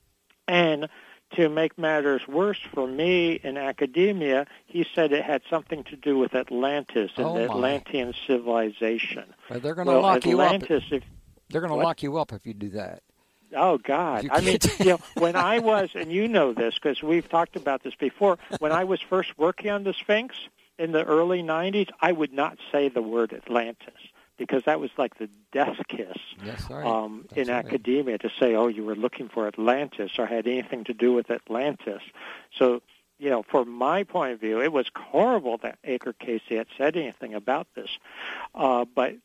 And to make matters worse for me in academia, he said it had something to do with Atlantis and oh the my. Atlantean civilization. Well, they're going to well, lock Atlantis, you up. If, they're going to lock you up if you do that. Oh, God. I mean, you know, when I was, and you know this because we've talked about this before, when I was first working on the Sphinx in the early nineties, I would not say the word Atlantis because that was like the death kiss That's right. um, That's in right. academia to say, oh, you were looking for Atlantis or had anything to do with Atlantis. So, you know, from my point of view, it was horrible that Edgar Cayce had said anything about this. Uh, but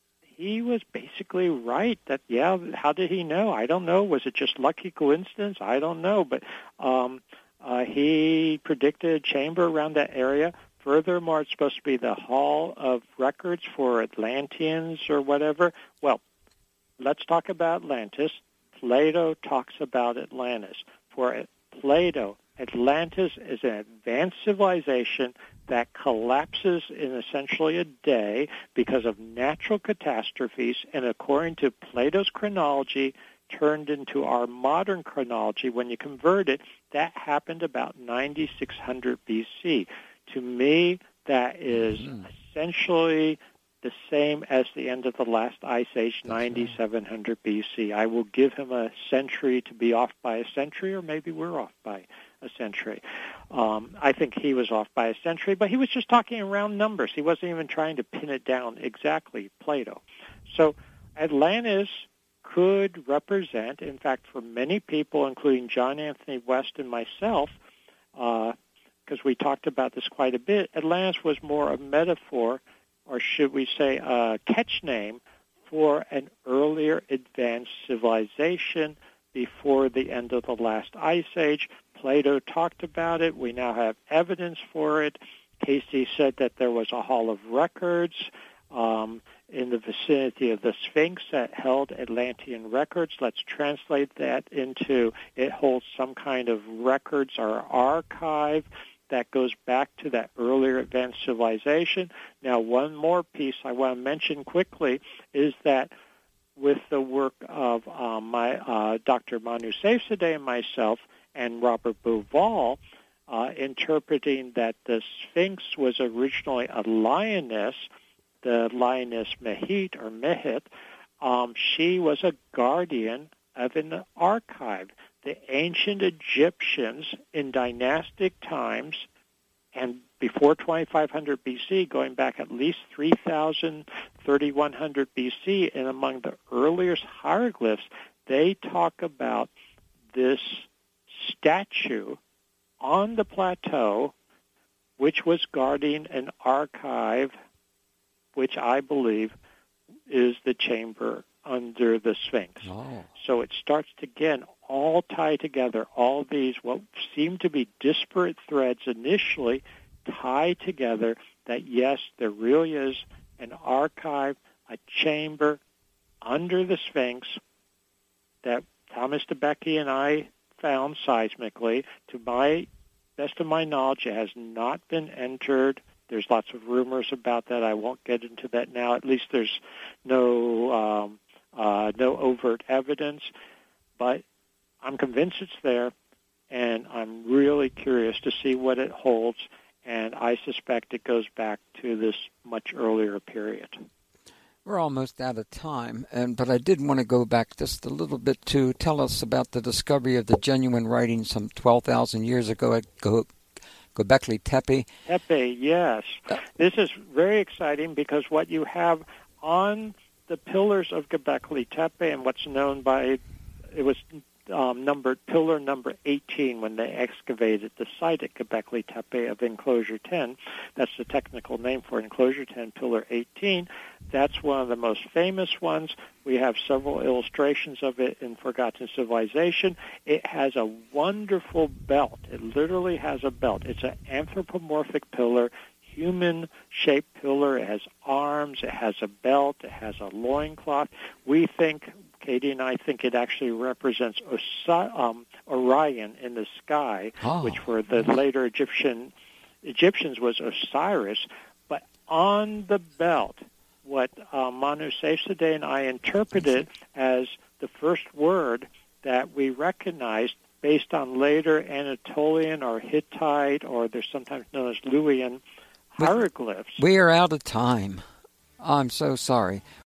he was basically right that, yeah, how did he know? I don't know. Was it just lucky coincidence? I don't know. But um, uh, he predicted a chamber around that area. Furthermore, it's supposed to be the Hall of Records for Atlanteans or whatever. Well, let's talk about Atlantis. Plato talks about Atlantis. For Plato, Atlantis is an advanced civilization that collapses in essentially a day because of natural catastrophes, and according to Plato's chronology, turned into our modern chronology, when you convert it, that happened about ninety-six hundred B C. To me, that is mm-hmm. essentially the same as the end of the last ice age, ninety-seven hundred B C. I will give him a century to be off by a century, or maybe we're off by a century. Um, I think he was off by a century, but he was just talking in round numbers. He wasn't even trying to pin it down exactly, Plato. So Atlantis could represent, in fact, for many people, including John Anthony West and myself, uh, because we talked about this quite a bit, Atlantis was more a metaphor, or should we say a catch name, for an earlier advanced civilization before the end of the last ice age. Plato talked about it. We now have evidence for it. Cayce said that there was a hall of records um, in the vicinity of the Sphinx that held Atlantean records. Let's translate that into it holds some kind of records or archive that goes back to that earlier advanced civilization. Now, one more piece I want to mention quickly is that with the work of uh, my uh, Doctor Manu Safzadeh and myself and Robert Bauval, uh, interpreting that the Sphinx was originally a lioness, the lioness Mehit or Mehit, um, she was a guardian of an archive. The ancient Egyptians in dynastic times and before twenty-five hundred B C, going back at least three thousand, thirty-one hundred B C, and among the earliest hieroglyphs, they talk about this statue on the plateau, which was guarding an archive, which I believe is the chamber under the Sphinx. Oh. So it starts to, again, all tie together. All these, what seem to be disparate threads initially, tie together that, yes, there really is an archive, a chamber under the Sphinx that Thomas DeBecke and I found seismically. To my best of my knowledge, it has not been entered. There's lots of rumors about that. I won't get into that now. At least there's no um, uh, no overt evidence. But I'm convinced it's there, and I'm really curious to see what it holds, and I suspect it goes back to this much earlier period. We're almost out of time, and but I did want to go back just a little bit to tell us about the discovery of the genuine writing some twelve thousand years ago at Go- Göbekli Tepe. Tepe, yes. Uh, this is very exciting because what you have on the pillars of Göbekli Tepe and what's known by, it was um, numbered pillar number eighteen when they excavated the site at Göbekli Tepe of Enclosure ten. That's the technical name for Enclosure ten, pillar eighteen. That's one of the most famous ones. We have several illustrations of it in Forgotten Civilization. It has a wonderful belt. It literally has a belt. It's an anthropomorphic pillar, human-shaped pillar. It has arms. It has a belt. It has a loincloth. We think, Katie and I think it actually represents Osi- um, Orion in the sky, oh. which for the later Egyptian Egyptians was Osiris. But on the belt, what uh, Manu Safzadeh and I interpreted as the first word that we recognized based on later Anatolian or Hittite, or they're sometimes known as Luwian hieroglyphs. We are out of time. I'm so sorry.